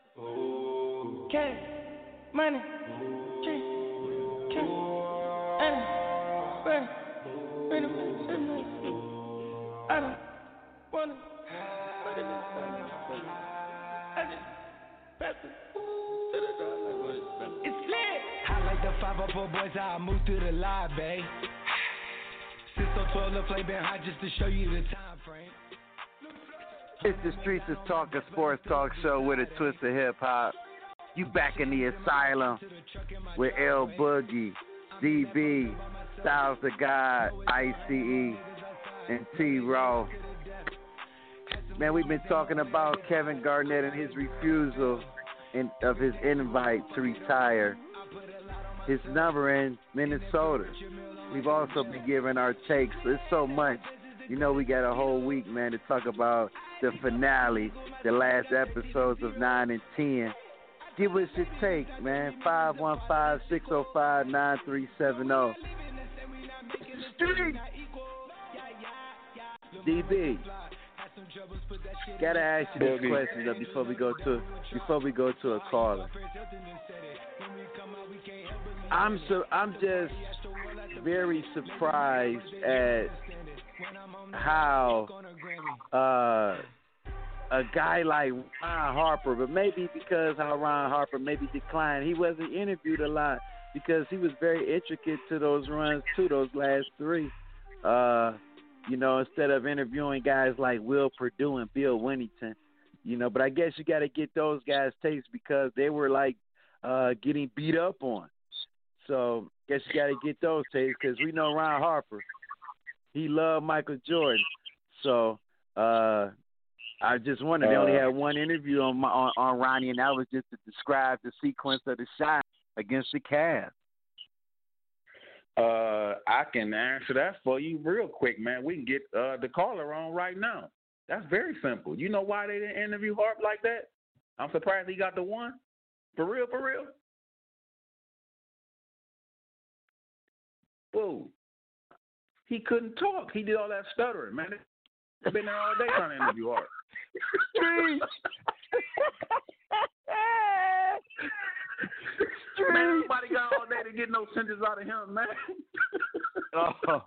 Cash, money, drink, cash, and burn, burn, burn, I don't wanna, but it is fun. I just pass it to the door like what it's lit. I like the five oh four boys, I move through the live, babe. Since so twelve, the flame been hot just to show you the time frame. It's the Streets is Talk, a sports talk show with a twist of hip hop. You back in the asylum with L Boogie, D B, Styles the God, I C E, and T Raw. Man, we've been talking about Kevin Garnett and his refusal in, of his invite to retire his number in Minnesota. We've also been giving our takes. There's so much. You know, we got a whole week, man, to talk about the finale, the last episodes of nine and ten. Give us your take, man. five one five, six oh five, nine three seven oh. Street. D B. Gotta ask you this question though before we go to before we go to a caller. I'm so I'm just very surprised at how uh, a guy like Ron Harper, but maybe because how Ron Harper maybe declined, he wasn't interviewed a lot because he was very intricate to those runs too, those last three. Uh, you know, instead of interviewing guys like Will Perdue and Bill Winnington, you know, but I guess you got to get those guys' takes because they were like uh, getting beat up on. So I guess you got to get those takes because we know Ron Harper, he loved Michael Jordan. So uh, I just wondered, they only had one interview on, my, on on Ronnie, and that was just to describe the sequence of the shot against the Cavs. Uh, I can answer that for you real quick, man. We can get uh, the caller on right now. That's very simple. You know why they didn't interview Harp like that? I'm surprised he got the one. For real, for real? Whoa. He couldn't talk. He did all that stuttering, man. He's been there all day trying to interview Harp. Man, everybody got all day to get no sentence out of him, man. Oh.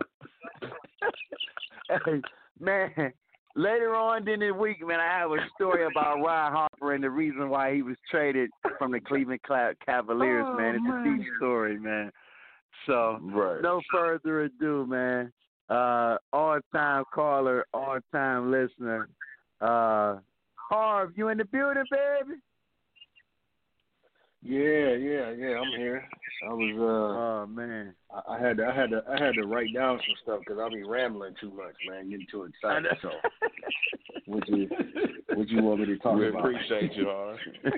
Hey, man, later on in the week, man, I have a story about Ron Harper and the reason why he was traded from the Cleveland Cavaliers, oh, man. It's man. a deep story, man. So, right. No further ado, man. Uh, all-time caller, all-time listener. Uh, Harv, you in the building, baby? Yeah, yeah, yeah. I'm here. I was. Uh, oh man. I, I had to. I had to. I had to write down some stuff because I'll be rambling too much, man. Getting too excited. So, what you what you want me to talk we about? We appreciate you, Harv.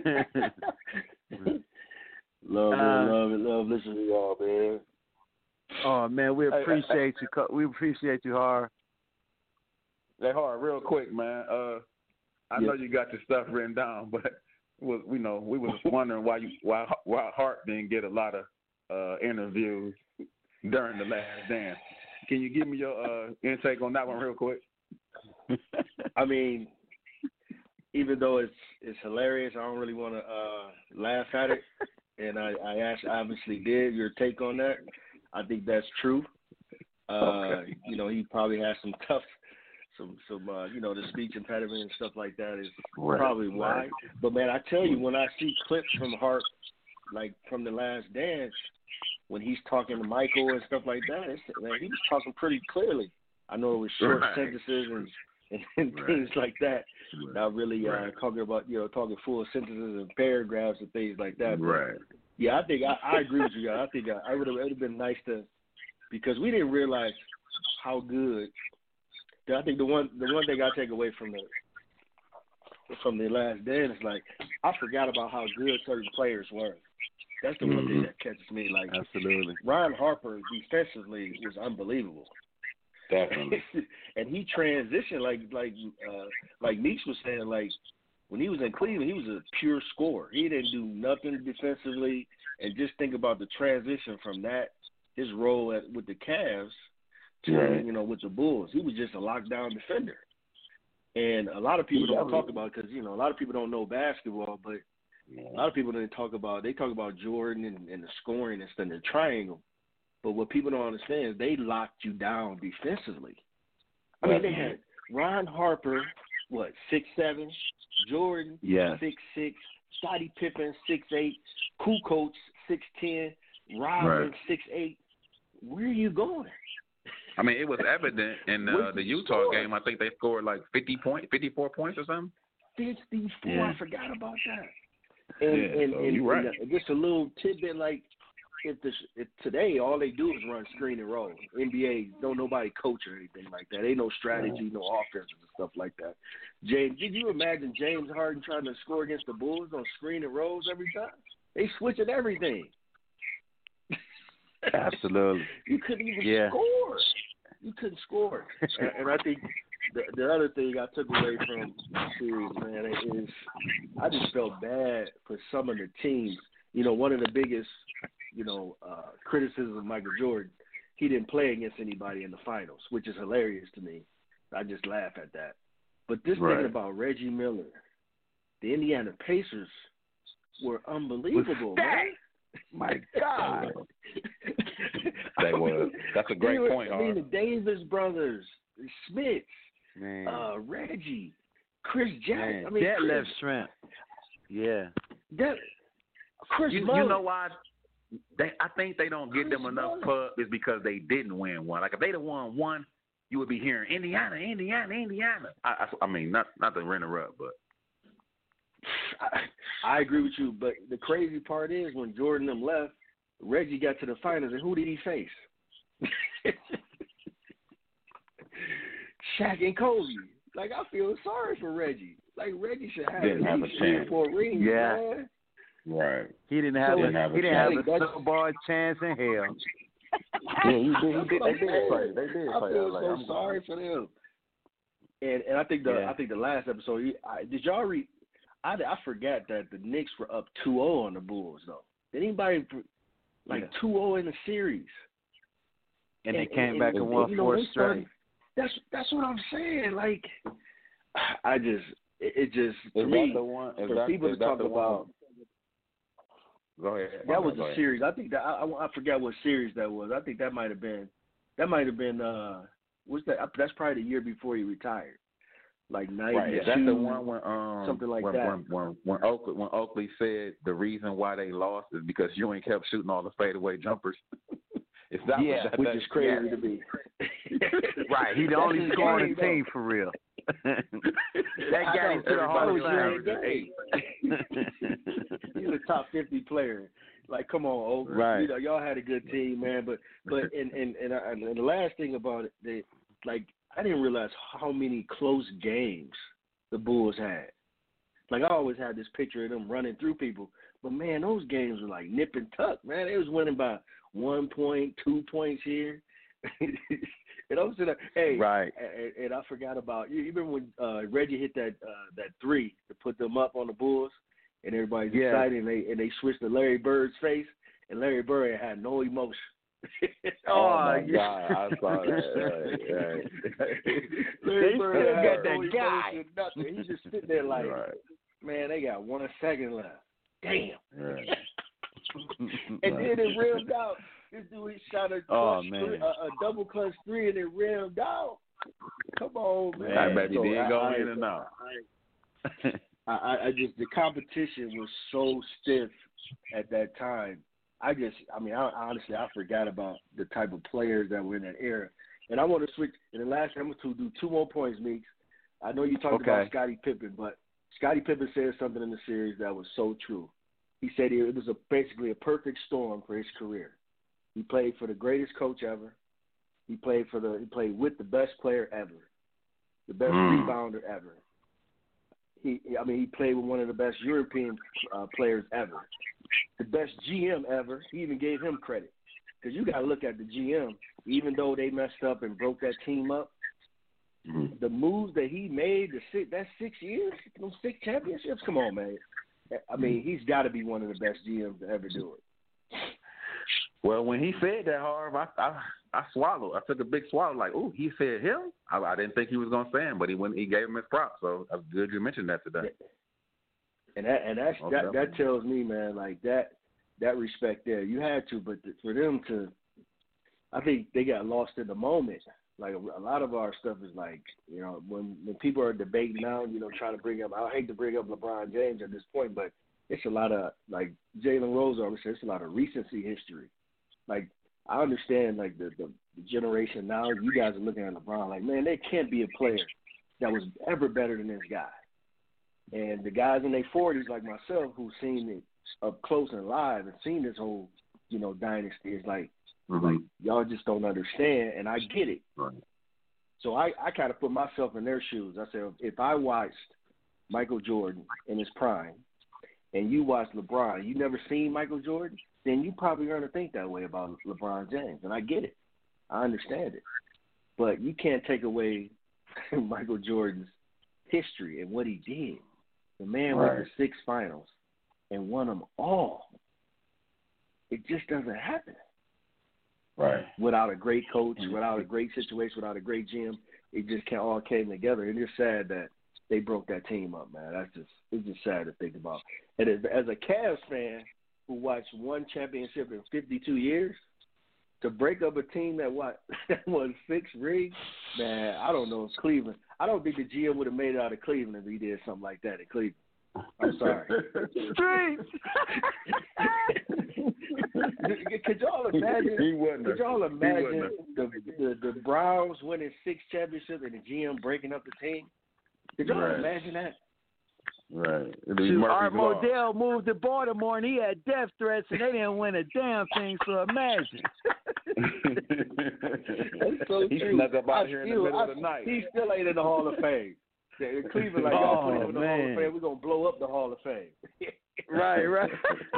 love it, uh, love it, love listening to y'all, man. Oh man, we appreciate you. We appreciate you, Harv. Hey, hard, real quick, man. Uh, I Yeah. know you got your stuff written down, but was, we know we was wondering why you why why Hart didn't get a lot of uh, interviews during the Last Dance. Can you give me your uh, intake on that one real quick? I mean, even though it's it's hilarious, I don't really want to uh, laugh at it. And I, I actually obviously did your take on that. I think that's true. Uh, Okay. You know, he probably has some tough, some some uh, you know, the speech impediment and stuff like that is Right, probably why. right. But man, I tell you, when I see clips from Hart, like from the Last Dance, when he's talking to Michael and stuff like that, it's, man, he was talking pretty clearly. I know it was short Right. sentences and, and, and Right. things like that. Right. Not really uh, Right. talking about, you know, talking full sentences and paragraphs and things like that. But, Right. yeah, I think I, I agree with you guys. I think I, I would have it would have been nice to, because we didn't realize how good. I think the one the one thing I take away from the from the Last Dance is like I forgot about how good certain players were. That's the one thing that catches me. Like Absolutely. Ron Harper defensively was unbelievable. Definitely. And he transitioned like like uh, like Meeks was saying, like when he was in Cleveland, he was a pure scorer. He didn't do nothing defensively. And just think about the transition from that his role at, with the Cavs to Right. you know with the Bulls. He was just a lockdown defender. And a lot of people Yeah, don't really. talk about because you know a lot of people don't know basketball, but a lot of people didn't talk about. They talk about Jordan and, and the scoring and stuff, the triangle. But what people don't understand is they locked you down defensively. I mean, they had Ron Harper, what, six seven, Jordan, Yes. six six, Scottie Pippen, six eight, Kukoc, six ten, Rodman, Right. six eight. Where are you going? I mean, it was evident in uh, Where's the the Utah score? game. I think they scored like fifty points, fifty-four points or something. fifty-four. Yeah. I forgot about that. And, Yeah, and, so and, you're right. and just a little tidbit, like if the if today all they do is run screen and roll. N B A don't nobody coach or anything like that. Ain't no strategy, no offense and stuff like that. James, did you imagine James Harden trying to score against the Bulls on screen and rolls every time? They switching everything. Absolutely. You couldn't even Yeah. score. You couldn't score. and, and I think the, the other thing I took away from the series, man, is I just felt bad for some of the teams. You know, one of the biggest, you know, uh, criticisms of Michael Jordan, he didn't play against anybody in the finals, which is hilarious to me. I just laugh at that. But this Right. thinking about Reggie Miller, the Indiana Pacers were unbelievable, man. My God. They were. That's a great They were- point, I mean, Hard. the Davis brothers, the Smiths, Man. uh, Reggie, Chris Jackson. Man. I mean, that Chris, left shrimp. Yeah. that, Chris You, Mullin. you know why? They, I think they don't give them Chris enough Mullin. pub is because they didn't win one. Like if they'd have won one, you would be hearing Indiana, Indiana, Indiana. I, I, I mean, not not to interrupt, but I, I agree with you, but the crazy part is when Jordan them left, Reggie got to the finals, and who did he face? Shaq and Kobe. Like, I feel sorry for Reggie. Like, Reggie should have Didn't at have a least three or chance. four rings, Yeah. man. right. He didn't have So a, didn't have a he didn't have chance. a That's- snowball chance in hell. Yeah, you did. He did. They I'm did saying. play. They did I play. feel Like, so I'm- sorry for them. And and I think the Yeah. I think the last episode, he- I, did y'all read? I, I forgot that the Knicks were up two oh on the Bulls though. Did anybody like Yeah. two oh in the series? And they And- came and- back and, and won you know, four they started- straight. That's that's what I'm saying. Like, I just it, it just to Is me that the one? Is for that, people is to that talk the about. one? Go ahead. That was Go a ahead. series. I think that I, I I forgot what series that was. I think that might have been that might have been uh what's that? That's probably the year before he retired. Like ninety-two. Right. Is that the one when um something like when, that. when when when Oakley when Oakley said the reason why they lost is because Ewing kept shooting all the fadeaway jumpers? Is that Yeah, that, which that, is crazy yeah. to me. Right. He the That's only his scorer on game, the team for real. that got him to the Hall of Everybody Fame. was He's a top fifty player. Like, come on, Oak. Right. You know, y'all had a good team, man. But but and and and, I, and the last thing about it, they like I didn't realize how many close games the Bulls had. Like I always had this picture of them running through people, but man, those games were like nip and tuck. Man, they was winning by one point, two points here. And I'm sitting there, hey, right. And, and I forgot about you. You remember when uh, Reggie hit that uh, that three to put them up on the Bulls, and everybody's yes. excited, and they and they switched to Larry Bird's face, and Larry Bird had no emotion. oh, oh my yeah. God, I saw that. Right, right. Larry they Bird still had got no that guy. Emotion, nothing. He just sitting there like, right. man, they got one second left. Damn. Right. And then it rimmed out. This dude he shot a, oh, clutch three, a, a double clutch three, and it rimmed out. Come on, man. I bet he so did I, go I, in and out. I, I, I just the competition was so stiff at that time. I just, I mean, I, honestly, I forgot about the type of players that were in that era. And I want to switch. In the last time to do two more points, Meeks. I know you talked okay. about Scottie Pippen, but Scottie Pippen said something in the series that was so true. He said it was a, basically a perfect storm for his career. He played for the greatest coach ever. He played for the he played with the best player ever, the best mm. rebounder ever. He, I mean, he played with one of the best European uh, players ever, the best G M ever. He even gave him credit because you got to look at the G M. Even though they messed up and broke that team up, mm. the moves that he made, the six, that six years, those six championships. Come on, man. I mean, he's got to be one of the best G Ms to ever do it. Well, when he said that, Harv, I, I I swallowed. I took a big swallow. Like, oh, he said him. I, I didn't think he was going to say him, but he went. He gave him his props. So that's good you mentioned that today. And that and that's, that that tells me, man, like that that respect there. You had to, but for them to, I think they got lost in the moment. Like a, a lot of our stuff is like, you know, when when people are debating now, you know, trying to bring up. I hate to bring up LeBron James at this point, but it's a lot of like Jalen Rose always says. It's a lot of recency history. Like, I understand, like, the, the generation now, you guys are looking at LeBron like, man, there can't be a player that was ever better than this guy. And the guys in their forties, like myself, who've seen it up close and live and seen this whole, you know, dynasty, is like, mm-hmm. like y'all just don't understand, and I get it. Right. So I, I kind of put myself in their shoes. I said, if I watched Michael Jordan in his prime and you watched LeBron, you never seen Michael Jordan, then you probably going to think that way about LeBron James. And I get it. I understand it. But you can't take away Michael Jordan's history and what he did. The man right. went to six finals and won them all. It just doesn't happen. Right. Without a great coach, without a great situation, without a great G M, it just can't all came together. And it's sad that they broke that team up, man. That's just it's just sad to think about. And as, as a Cavs fan who watched one championship in fifty-two years, to break up a team that what that won six rings, man, I don't know if Cleveland. I don't think the G M would have made it out of Cleveland if he did something like that in Cleveland. I'm sorry. Could y'all imagine? He wouldn't. Could y'all imagine he the, the the Browns winning six championships and the G M breaking up the team? Could y'all right. imagine that? Right. Art Modell moved to Baltimore and he had death threats and they didn't win a damn thing. So imagine. That's so he true. snuck up out I here still, in the middle I, of the night. He still ain't in the Hall of Fame. In Cleveland, like y'all oh, put him in the man. Hall of Fame, we're gonna blow up the Hall of Fame. right, right.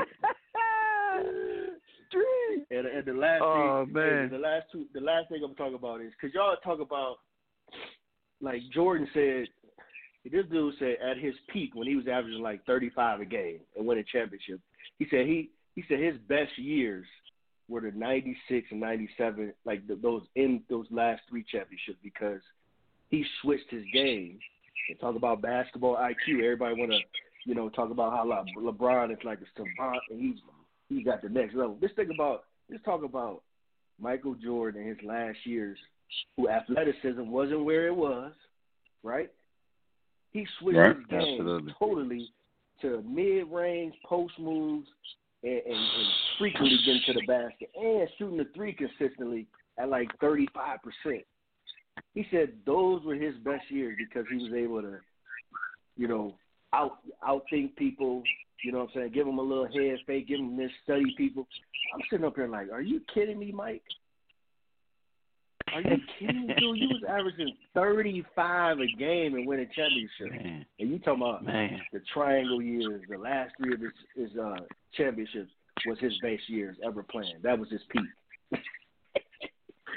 and, and the last oh, thing, man. the last two, the last thing I'm talking about is because y'all talk about, like Jordan said, this dude said at his peak when he was averaging like thirty-five a game and winning championships, he said he he said his best years were the ninety-six and ninety-seven, like the, those in those last three championships because he switched his game. And talk about basketball I Q. Everybody want to, you know, talk about how Le- LeBron is like a savant and he's he got the next level. Just think about, let's talk about Michael Jordan in his last years, who athleticism wasn't where it was, right? He switched right. his game Absolutely. totally to mid-range post moves and, and, and frequently getting to the basket and shooting the three consistently at like thirty-five percent. He said those were his best years because he was able to, you know, out outthink people, you know what I'm saying, give them a little head fake, give them this, study people. I'm sitting up here like, are you kidding me, Mike? Are you kidding me, dude? You was averaging thirty-five a game and winning championships. Man. And you talking about Man. the triangle years, the last three of his, his uh, championships was his best years ever playing. That was his peak.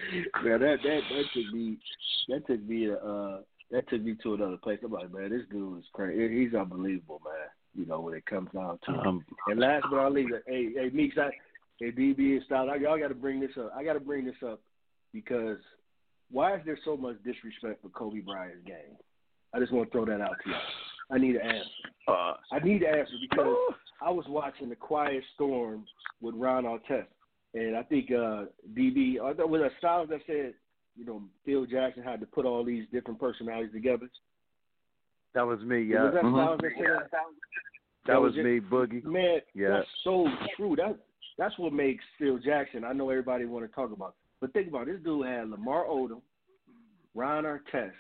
Man, that that that took me that took me uh that took me to another place. I'm like, man, this dude is crazy. He's unbelievable, man. You know, when it comes down to it. Um, And last but not least, hey, hey, Meeks, I, hey, D B and Styles, y'all got to bring this up. I got to bring this up because why is there so much disrespect for Kobe Bryant's game? I just want to throw that out to y'all. I need an answer. uh, I need an answer because I was watching The Quiet Storm with Ron Artest, and I think uh, D B, I thought was a Styles that said, you know, Phil Jackson had to put all these different personalities together. that was me, yeah. Was that Mhm. Styles that said that? That was it. me, Boogie. Man, Yeah. that's so true. That that's what makes Phil Jackson. I know everybody want to talk about, but think about it. This dude had Lamar Odom, Ron Artest,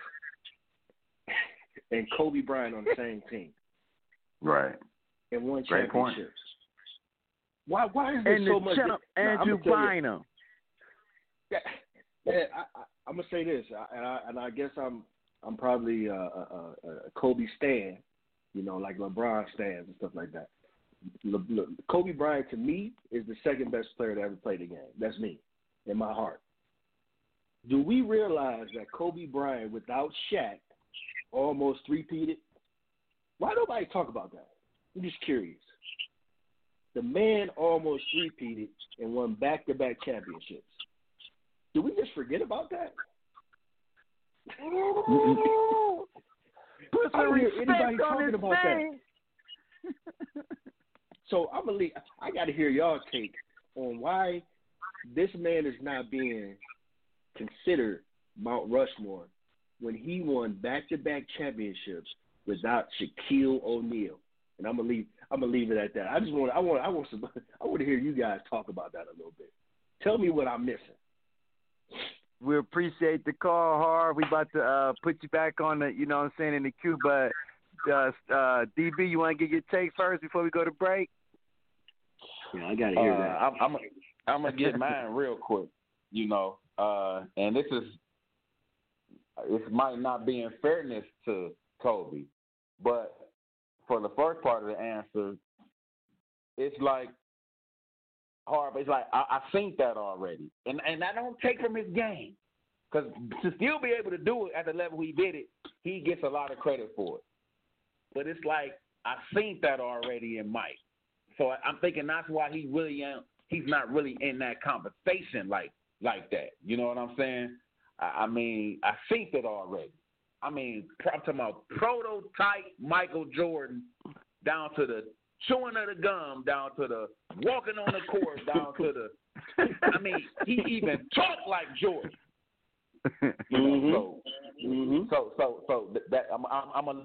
and Kobe Bryant on the same team Right. and won Great point. championships. Why? Why is there And so the much? champ, Nah, Andrew I'ma tell you- Bynum. Yeah, yeah, I, I, I'm gonna say this, I, and I and I guess I'm I'm probably a, a, a, a Kobe stan, you know, like LeBron stans and stuff like that. Le, Le, Kobe Bryant to me is the second best player to ever play the game. That's me, in my heart. Do we realize that Kobe Bryant without Shaq almost three-peated? Why nobody talk about that? I'm just curious. The man almost three-peated and won back-to-back championships. Do we just forget about that? Put I some don't hear respect anybody on talking his about name. that. So I'm gonna leave, I got to hear y'all's take on why this man is not being considered Mount Rushmore when he won back-to-back championships without Shaquille O'Neal. And I'm gonna leave. I'm gonna leave it at that. I just want. I want. I want some. I want to hear you guys talk about that a little bit. Tell me what I'm missing. We appreciate the call, Harv. We about to uh, put you back on the, you know what I'm saying, in the queue. But uh, uh, D B, you want to get your take first before we go to break? Yeah, I gotta hear Uh, that. I'm, I'm, I'm gonna get mine real quick. You know, uh, and this is, this might not be in fairness to Kobe, but for the first part of the answer, it's like, Harv, it's like I, I think that already, and and I don't take from his game, because to still be able to do it at the level he did it, he gets a lot of credit for it. But it's like I think that already in Mike, so I, I'm thinking that's why he really ain't, he's not really in that conversation like like that. You know what I'm saying? I, I mean, I think that already. I mean, I'm talking about prototype Michael Jordan down to the chewing of the gum, down to the walking on the court, down to the. I mean, he even talked like Jordan. You know, Mm-hmm. so, Mm-hmm. so, so, so that I'm, I'm, I'm a.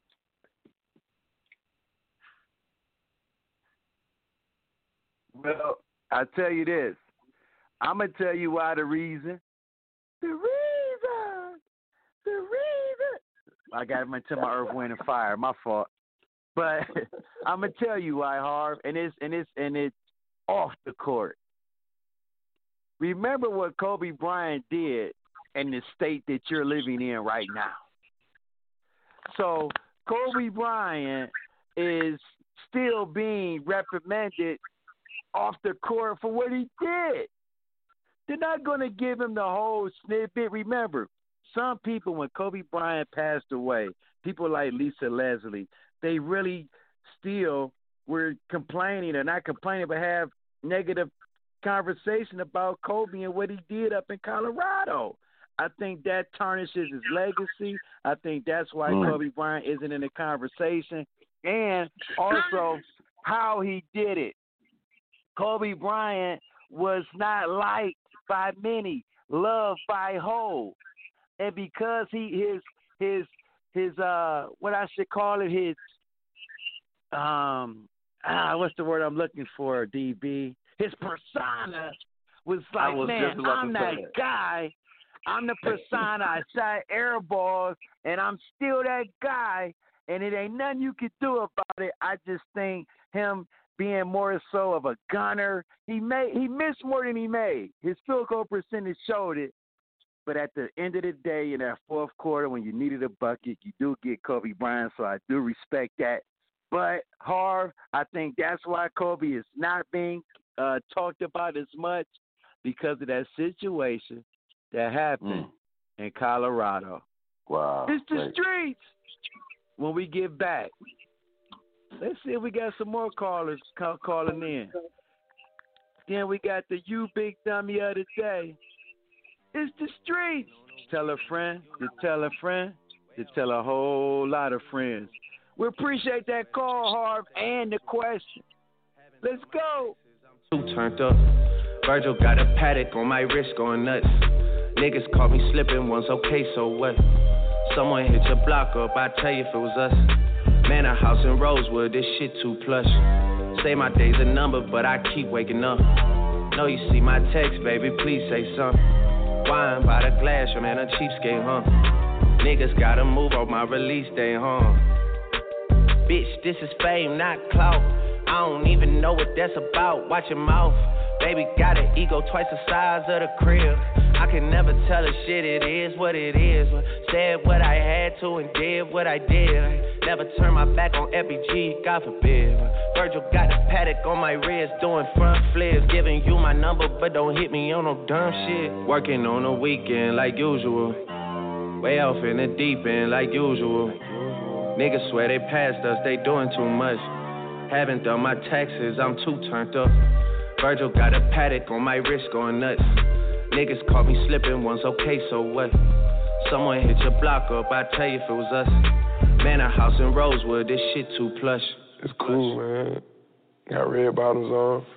Well, I tell you this. I'm gonna tell you why the reason. The reason. The reason. I got into my Earth, Wind, and Fire. My fault. But I'm gonna tell you why, Harv, and it's and it's and it's off the court. Remember what Kobe Bryant did in the state that you're living in right now. So Kobe Bryant is still being reprimanded off the court for what he did. They're not going to give him the whole snippet. Remember, some people, when Kobe Bryant passed away, people like Lisa Leslie, they really still were complaining, or not complaining, but have negative conversation about Kobe and what he did up in Colorado. I think that tarnishes his legacy. I think that's why Mm. Kobe Bryant isn't in the conversation. And also how he did it. Kobe Bryant was not liked by many, loved by whole. And because he his his his uh what I should call it, his um ah what's the word I'm looking for, D B? His persona was I like, was man, just about I'm to that say that. guy. I'm the persona. I shot air balls, and I'm still that guy, and it ain't nothing you can do about it. I just think him being more so of a gunner, he made he missed more than he made. His field goal percentage showed it. But at the end of the day, in that fourth quarter, when you needed a bucket, you do get Kobe Bryant, so I do respect that. But, Harv, I think that's why Kobe is not being uh, talked about as much, because of that situation. that happened mm. in Colorado. Wow. It's the great. streets. When we get back, let's see if we got some more callers call, calling in. Then we got the You Big Dummy of the Day. It's the streets. Tell a friend to tell a friend to tell a whole lot of friends. We appreciate that call, Harv, and the question. Let's go. Two turned up. Virgil got a paddock on my wrist going nuts. Niggas caught me slipping once, okay, so what? Someone hit your block up, I tell you if it was us. Man, a house in Rosewood, this shit too plush. Say my day's a number, but I keep waking up. Know you see my text, baby, please say something. Wine by the glass, your man a cheapskate, huh? Niggas gotta move on my release day, huh? Bitch, this is fame, not clout. I don't even know what that's about. Watch your mouth. Baby got an ego twice the size of the crib. I can never tell a shit, it is what it is. Said what I had to and did what I did. Never turn my back on F B G, God forbid. Virgil got a paddock on my wrist, doing front flips. Giving you my number, but don't hit me on no dumb shit. Working on the weekend like usual. Way off in the deep end like usual. Niggas swear they passed us, they doing too much. Haven't done my taxes, I'm too turned up. Virgil got a paddock on my wrist going nuts. Niggas caught me slipping once, okay, so what? Someone hit your block up, I tell you if it was us. Man, a house in Rosewood, this shit too plush. It's cool, man. Got red bottoms on.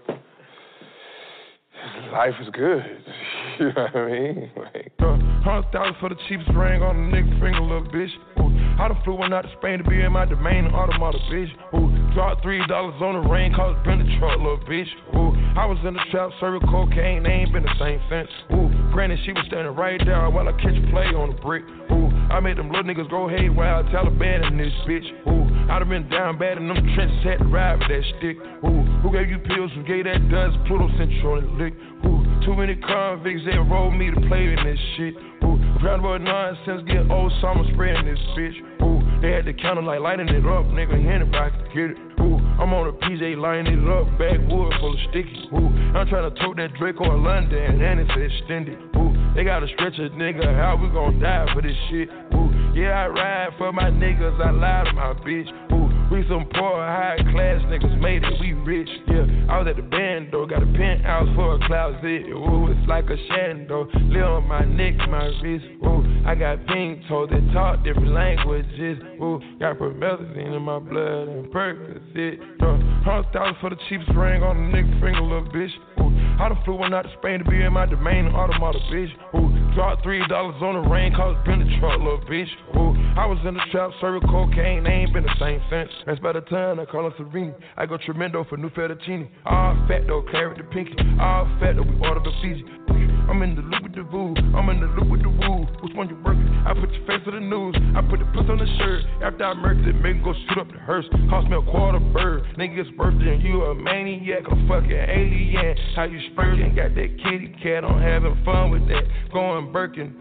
Life is good. You know what I mean? Like, uh, hundred thousand for the cheapest ring on the nigga finger, little bitch. Ooh, I done flew one out to Spain to be in my domain, an automata, bitch. Ooh, dropped three dollars on the rain, cause been the truck, little bitch. Ooh, I was in the trap, serving cocaine, they ain't been the same since. Ooh, granted, she was standing right there while I catch a play on the brick. Ooh, I made them little niggas go haywire, Taliban in this bitch. Ooh, I done been down bad in them trenches, had to ride with that stick. Ooh, who gave you pills, who gave that dust, Pluto sent you on the lick. Ooh, too many convicts, they enrolled me to play in this shit. Ooh, round about nonsense, get old summer spraying this bitch. Ooh, they had the counter like lighting it up, nigga, anybody can get it. Ooh, I'm on a P J lining it up, backwood full of sticky. Ooh, I'm trying to tote that Draco in London, and it's extended. Ooh, they gotta stretch a nigga, how we gon' die for this shit? Ooh, yeah, I ride for my niggas, I lie to my bitch. Ooh, we some poor, high class niggas made it, we rich. Yeah, I was at the band though, got a penthouse for a closet. Ooh, it's like a shando, live on my neck, my wrist. Ooh, I got pink toes that talk different languages. Ooh, got promethazine in my blood and Percocet. Uh, hundred thousand for the cheapest ring on the nigga finger, little bitch. Ooh, I done flew one out to Spain to be in my domain, an automata, bitch. Ooh, dropped three dollars on the rain, cause been the truck, little bitch. Ooh, I was in the trap, serving cocaine, they ain't been the same since. That's by the time I call her Serene. I go tremendo for new fettuccine. All fat though, carrot the pinky. All fat though, we order the Fiji. I'm in the loop with the voo, I'm in the loop with the woo. Which one you working? I put your face to the news, I put the puss on the shirt. After I murked it, make it go shoot up the hearse. Cost me a quarter bird, niggas birthday and you a maniac, a fucking alien. How you spurting? Got that kitty cat, I'm having fun with that. Going Birkin.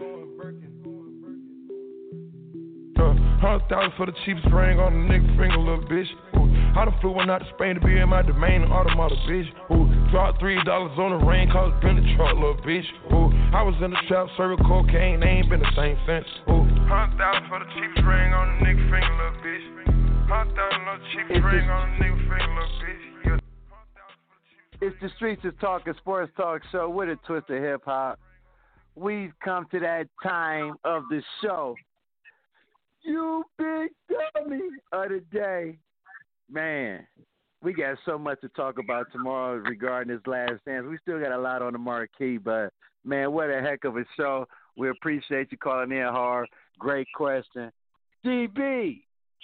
Uh, hundred thousand for the cheapest ring on the nigga finger, little bitch. Ooh, I done flew one out to Spain to be in my domain, an automata, bitch. Ooh, dropped three dollars on the rain, cause been the truck, little bitch. Ooh, I was in the trap, serving cocaine, they ain't been the same since. Ooh, hundred thousand for the cheapest ring on the nigga finger, little bitch. Hundred thousand on the cheapest ring on the nigga finger, little bitch. Yeah. It's the Streets is Talking Sports Talk Show with a twist of hip hop. We've come to that time of the show. You big dummy of the day. Man, we got so much to talk about tomorrow regarding this last dance. We still got a lot on the marquee, but, man, what a heck of a show. We appreciate you calling in, Harv. Great question. D B.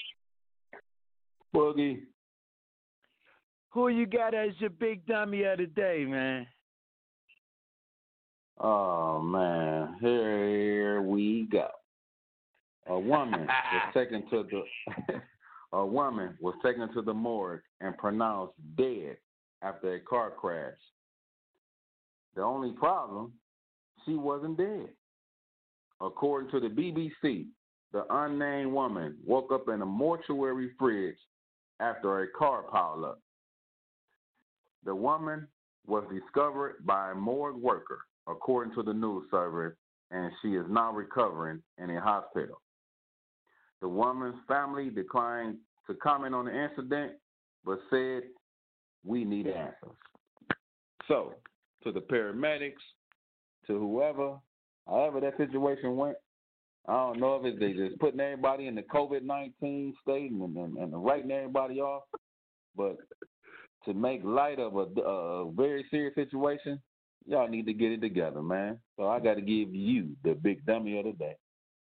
Boogie. Who you got as your big dummy of the day, man? Oh, man. Here we go. A woman was taken to the a woman was taken to the morgue and pronounced dead after a car crash. The only problem, she wasn't dead. According to the B B C, the unnamed woman woke up in a mortuary fridge after a car pileup. The woman was discovered by a morgue worker, according to the news service and she is now recovering in a hospital. The woman's family declined to comment on the incident, but said, we need answers. So, to the paramedics, to whoever, however that situation went, I don't know if it's they just putting everybody in the COVID nineteen state and, and, and writing everybody off, but to make light of a, a very serious situation, y'all need to get it together, man. So I got to give you the big dummy of the day.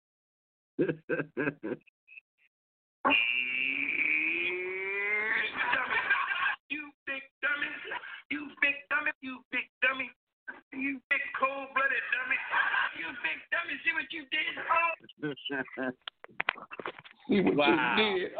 You big dummy. You big dummy. You big dummy. You big cold-blooded dummy. You big dummy. See what you did? Oh. See what Wow. you did?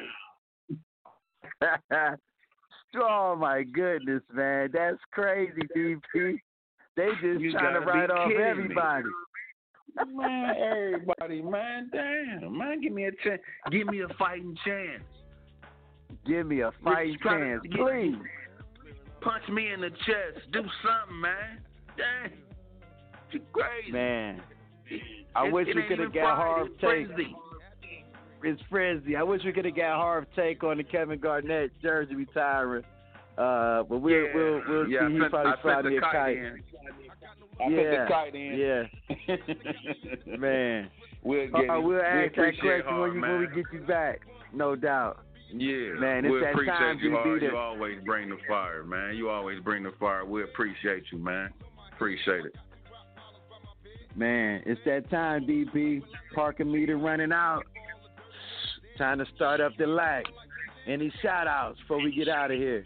Oh. Oh, my goodness, man. That's crazy, D P. They just You trying to gotta be write off kidding everybody. Me. Man, everybody, man, damn, man, give me a chance. Give me a fighting chance. Give me a fighting Try to chance, get- please. Punch me in the chest. Do something, man. Damn. You crazy. Man, I It- wish it we ain't could have even got Friday, Harv it's take. Wednesday. It's frenzy. I wish we could have got Harv take on the Kevin Garnett jersey retiring. Uh, but we'll Yeah. we'll we'll Yeah, I see. He sent- probably I fly sent me the a kite kite. in. I yeah, put the kite in. yeah, man. We'll get Uh, it. we'll We ask that appreciate question Harv, when, you, when we man. get you back, no doubt. Yeah, Man, it's we that appreciate time, you, B B, Harv. to- You always bring the fire, man. You always bring the fire. We appreciate you, man. Appreciate it. Man, it's that time, D P. Parking meter running out. Time to start up the lag. Any shout outs before we get out of here?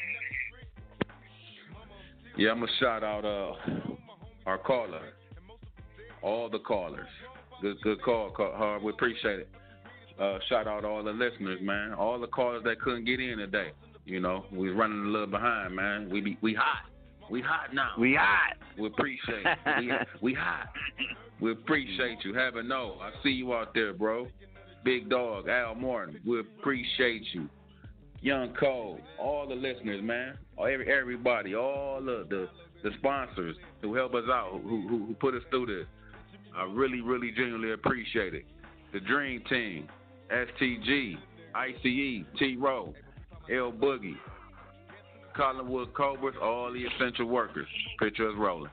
Yeah, I'm gonna shout out uh our caller, all the callers. Good, good call, Harv. We appreciate it. Uh, shout out all the listeners, man. All the callers that couldn't get in today. You know, we running a little behind, man. We be we hot. We hot now. We hot. We appreciate it. We, we hot. We appreciate you. Heaven know. I see you out there, bro. Big Dog, Al Morton. We appreciate you. Young Cole, all the listeners, man. Every, everybody, all the, the the sponsors who help us out, who, who who put us through this. I really, really genuinely appreciate it. The Dream Team, S T G, I C E, T-Row, L Boogie, Collinwood Cobras, all the essential workers. Picture us rolling.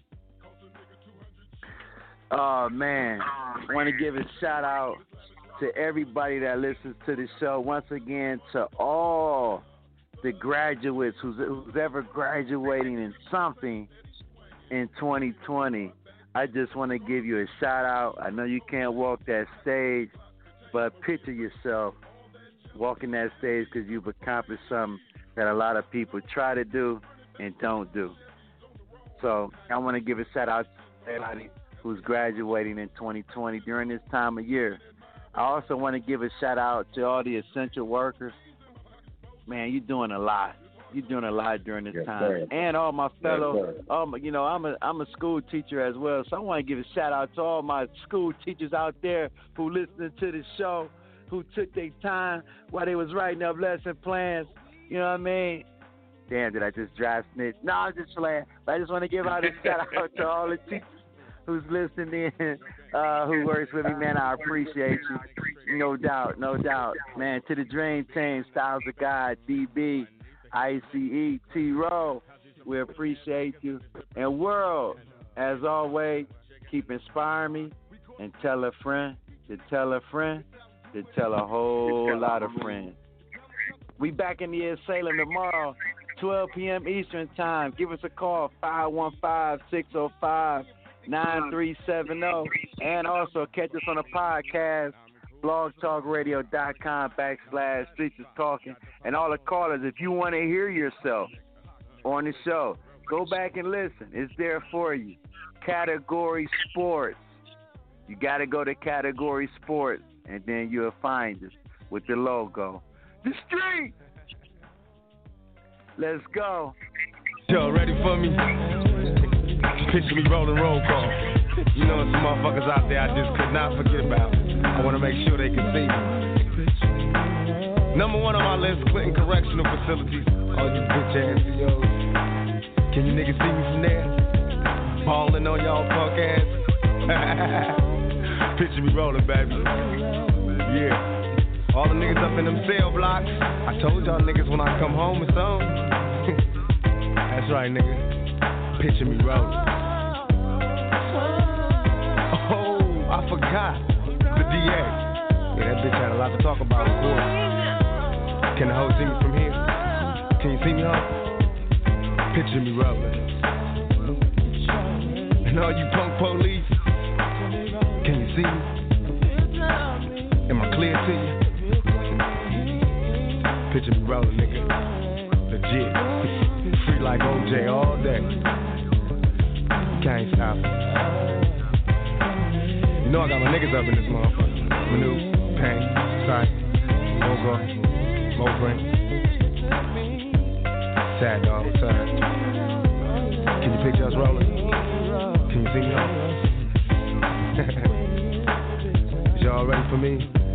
Oh, man. I want to give a shout out to everybody that listens to the show. Once again, to all the graduates who's, who's ever graduating in something in twenty twenty. I just want to give you a shout out. I know you can't walk that stage, but picture yourself walking that stage because you've accomplished something that a lot of people try to do and don't do. So I want to give a shout out to everybody who's graduating in twenty twenty during this time of year. I also want to give a shout out to all the essential workers. Man, you're doing a lot. You're doing a lot during this Yes, time, sir. and all my fellow, Yes, sir. um, you know, I'm a I'm a school teacher as well, so I want to give a shout out to all my school teachers out there who listening to the show, who took their time while they was writing up lesson plans. You know what I mean? Damn, did I just dry snitch? No, I'm just playing. But I just want to give out a shout out to all the teachers who's listening in, uh, who works with me, man. I appreciate you. No doubt, no doubt. Man, to the Dream Team, Styles of God, D B, I C E, T-Row, we appreciate you. And world, as always, keep inspiring me and tell a friend to tell a friend to tell a whole lot of friends. We back in the air Salem tomorrow, twelve p.m. Eastern Time. Give us a call, five one five, six oh five, nine three seven oh. And also catch us on a podcast, blogtalkradio.com backslash Streets is Talking. And all the callers, if you want to hear yourself on the show, go back and listen. It's there for you. Category Sports. You got to go to Category Sports, and then you'll find us with the logo. The Street. Let's go. Yo, ready for me? Picture me rolling roll call. You know, some motherfuckers out there I just could not forget about. I want to make sure they can see me. Number one on my list, Clinton Correctional Facilities. All you bitch ass C Os. Can you niggas see me from there? Balling on y'all punk ass. Picture me rolling, baby. Yeah. All the niggas up in them cell blocks. I told y'all niggas when I come home it's on. That's right, nigga. Picture me rolling. Oh, I forgot. The D A. Yeah, that bitch had a lot to talk about, of course. Can the hoe see me from here? Can you see me, huh? Picture me rolling. And all you punk police, can you see me? Am I clear to you? Picture me rolling, nigga. Legit. Free like O J all day. Can't stop it. You know I got my niggas up in this motherfucker. Manu, Pain, Sight, Mogo, Mobrin. Sad dog, sad. Can you picture us rolling? Can you see me on? Is y'all ready for me?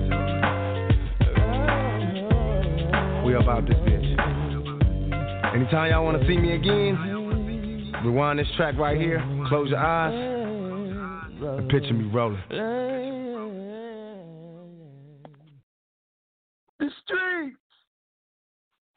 We about this bitch. Anytime y'all wanna see me again, rewind this track right here, close your eyes, and picture me rolling. The street.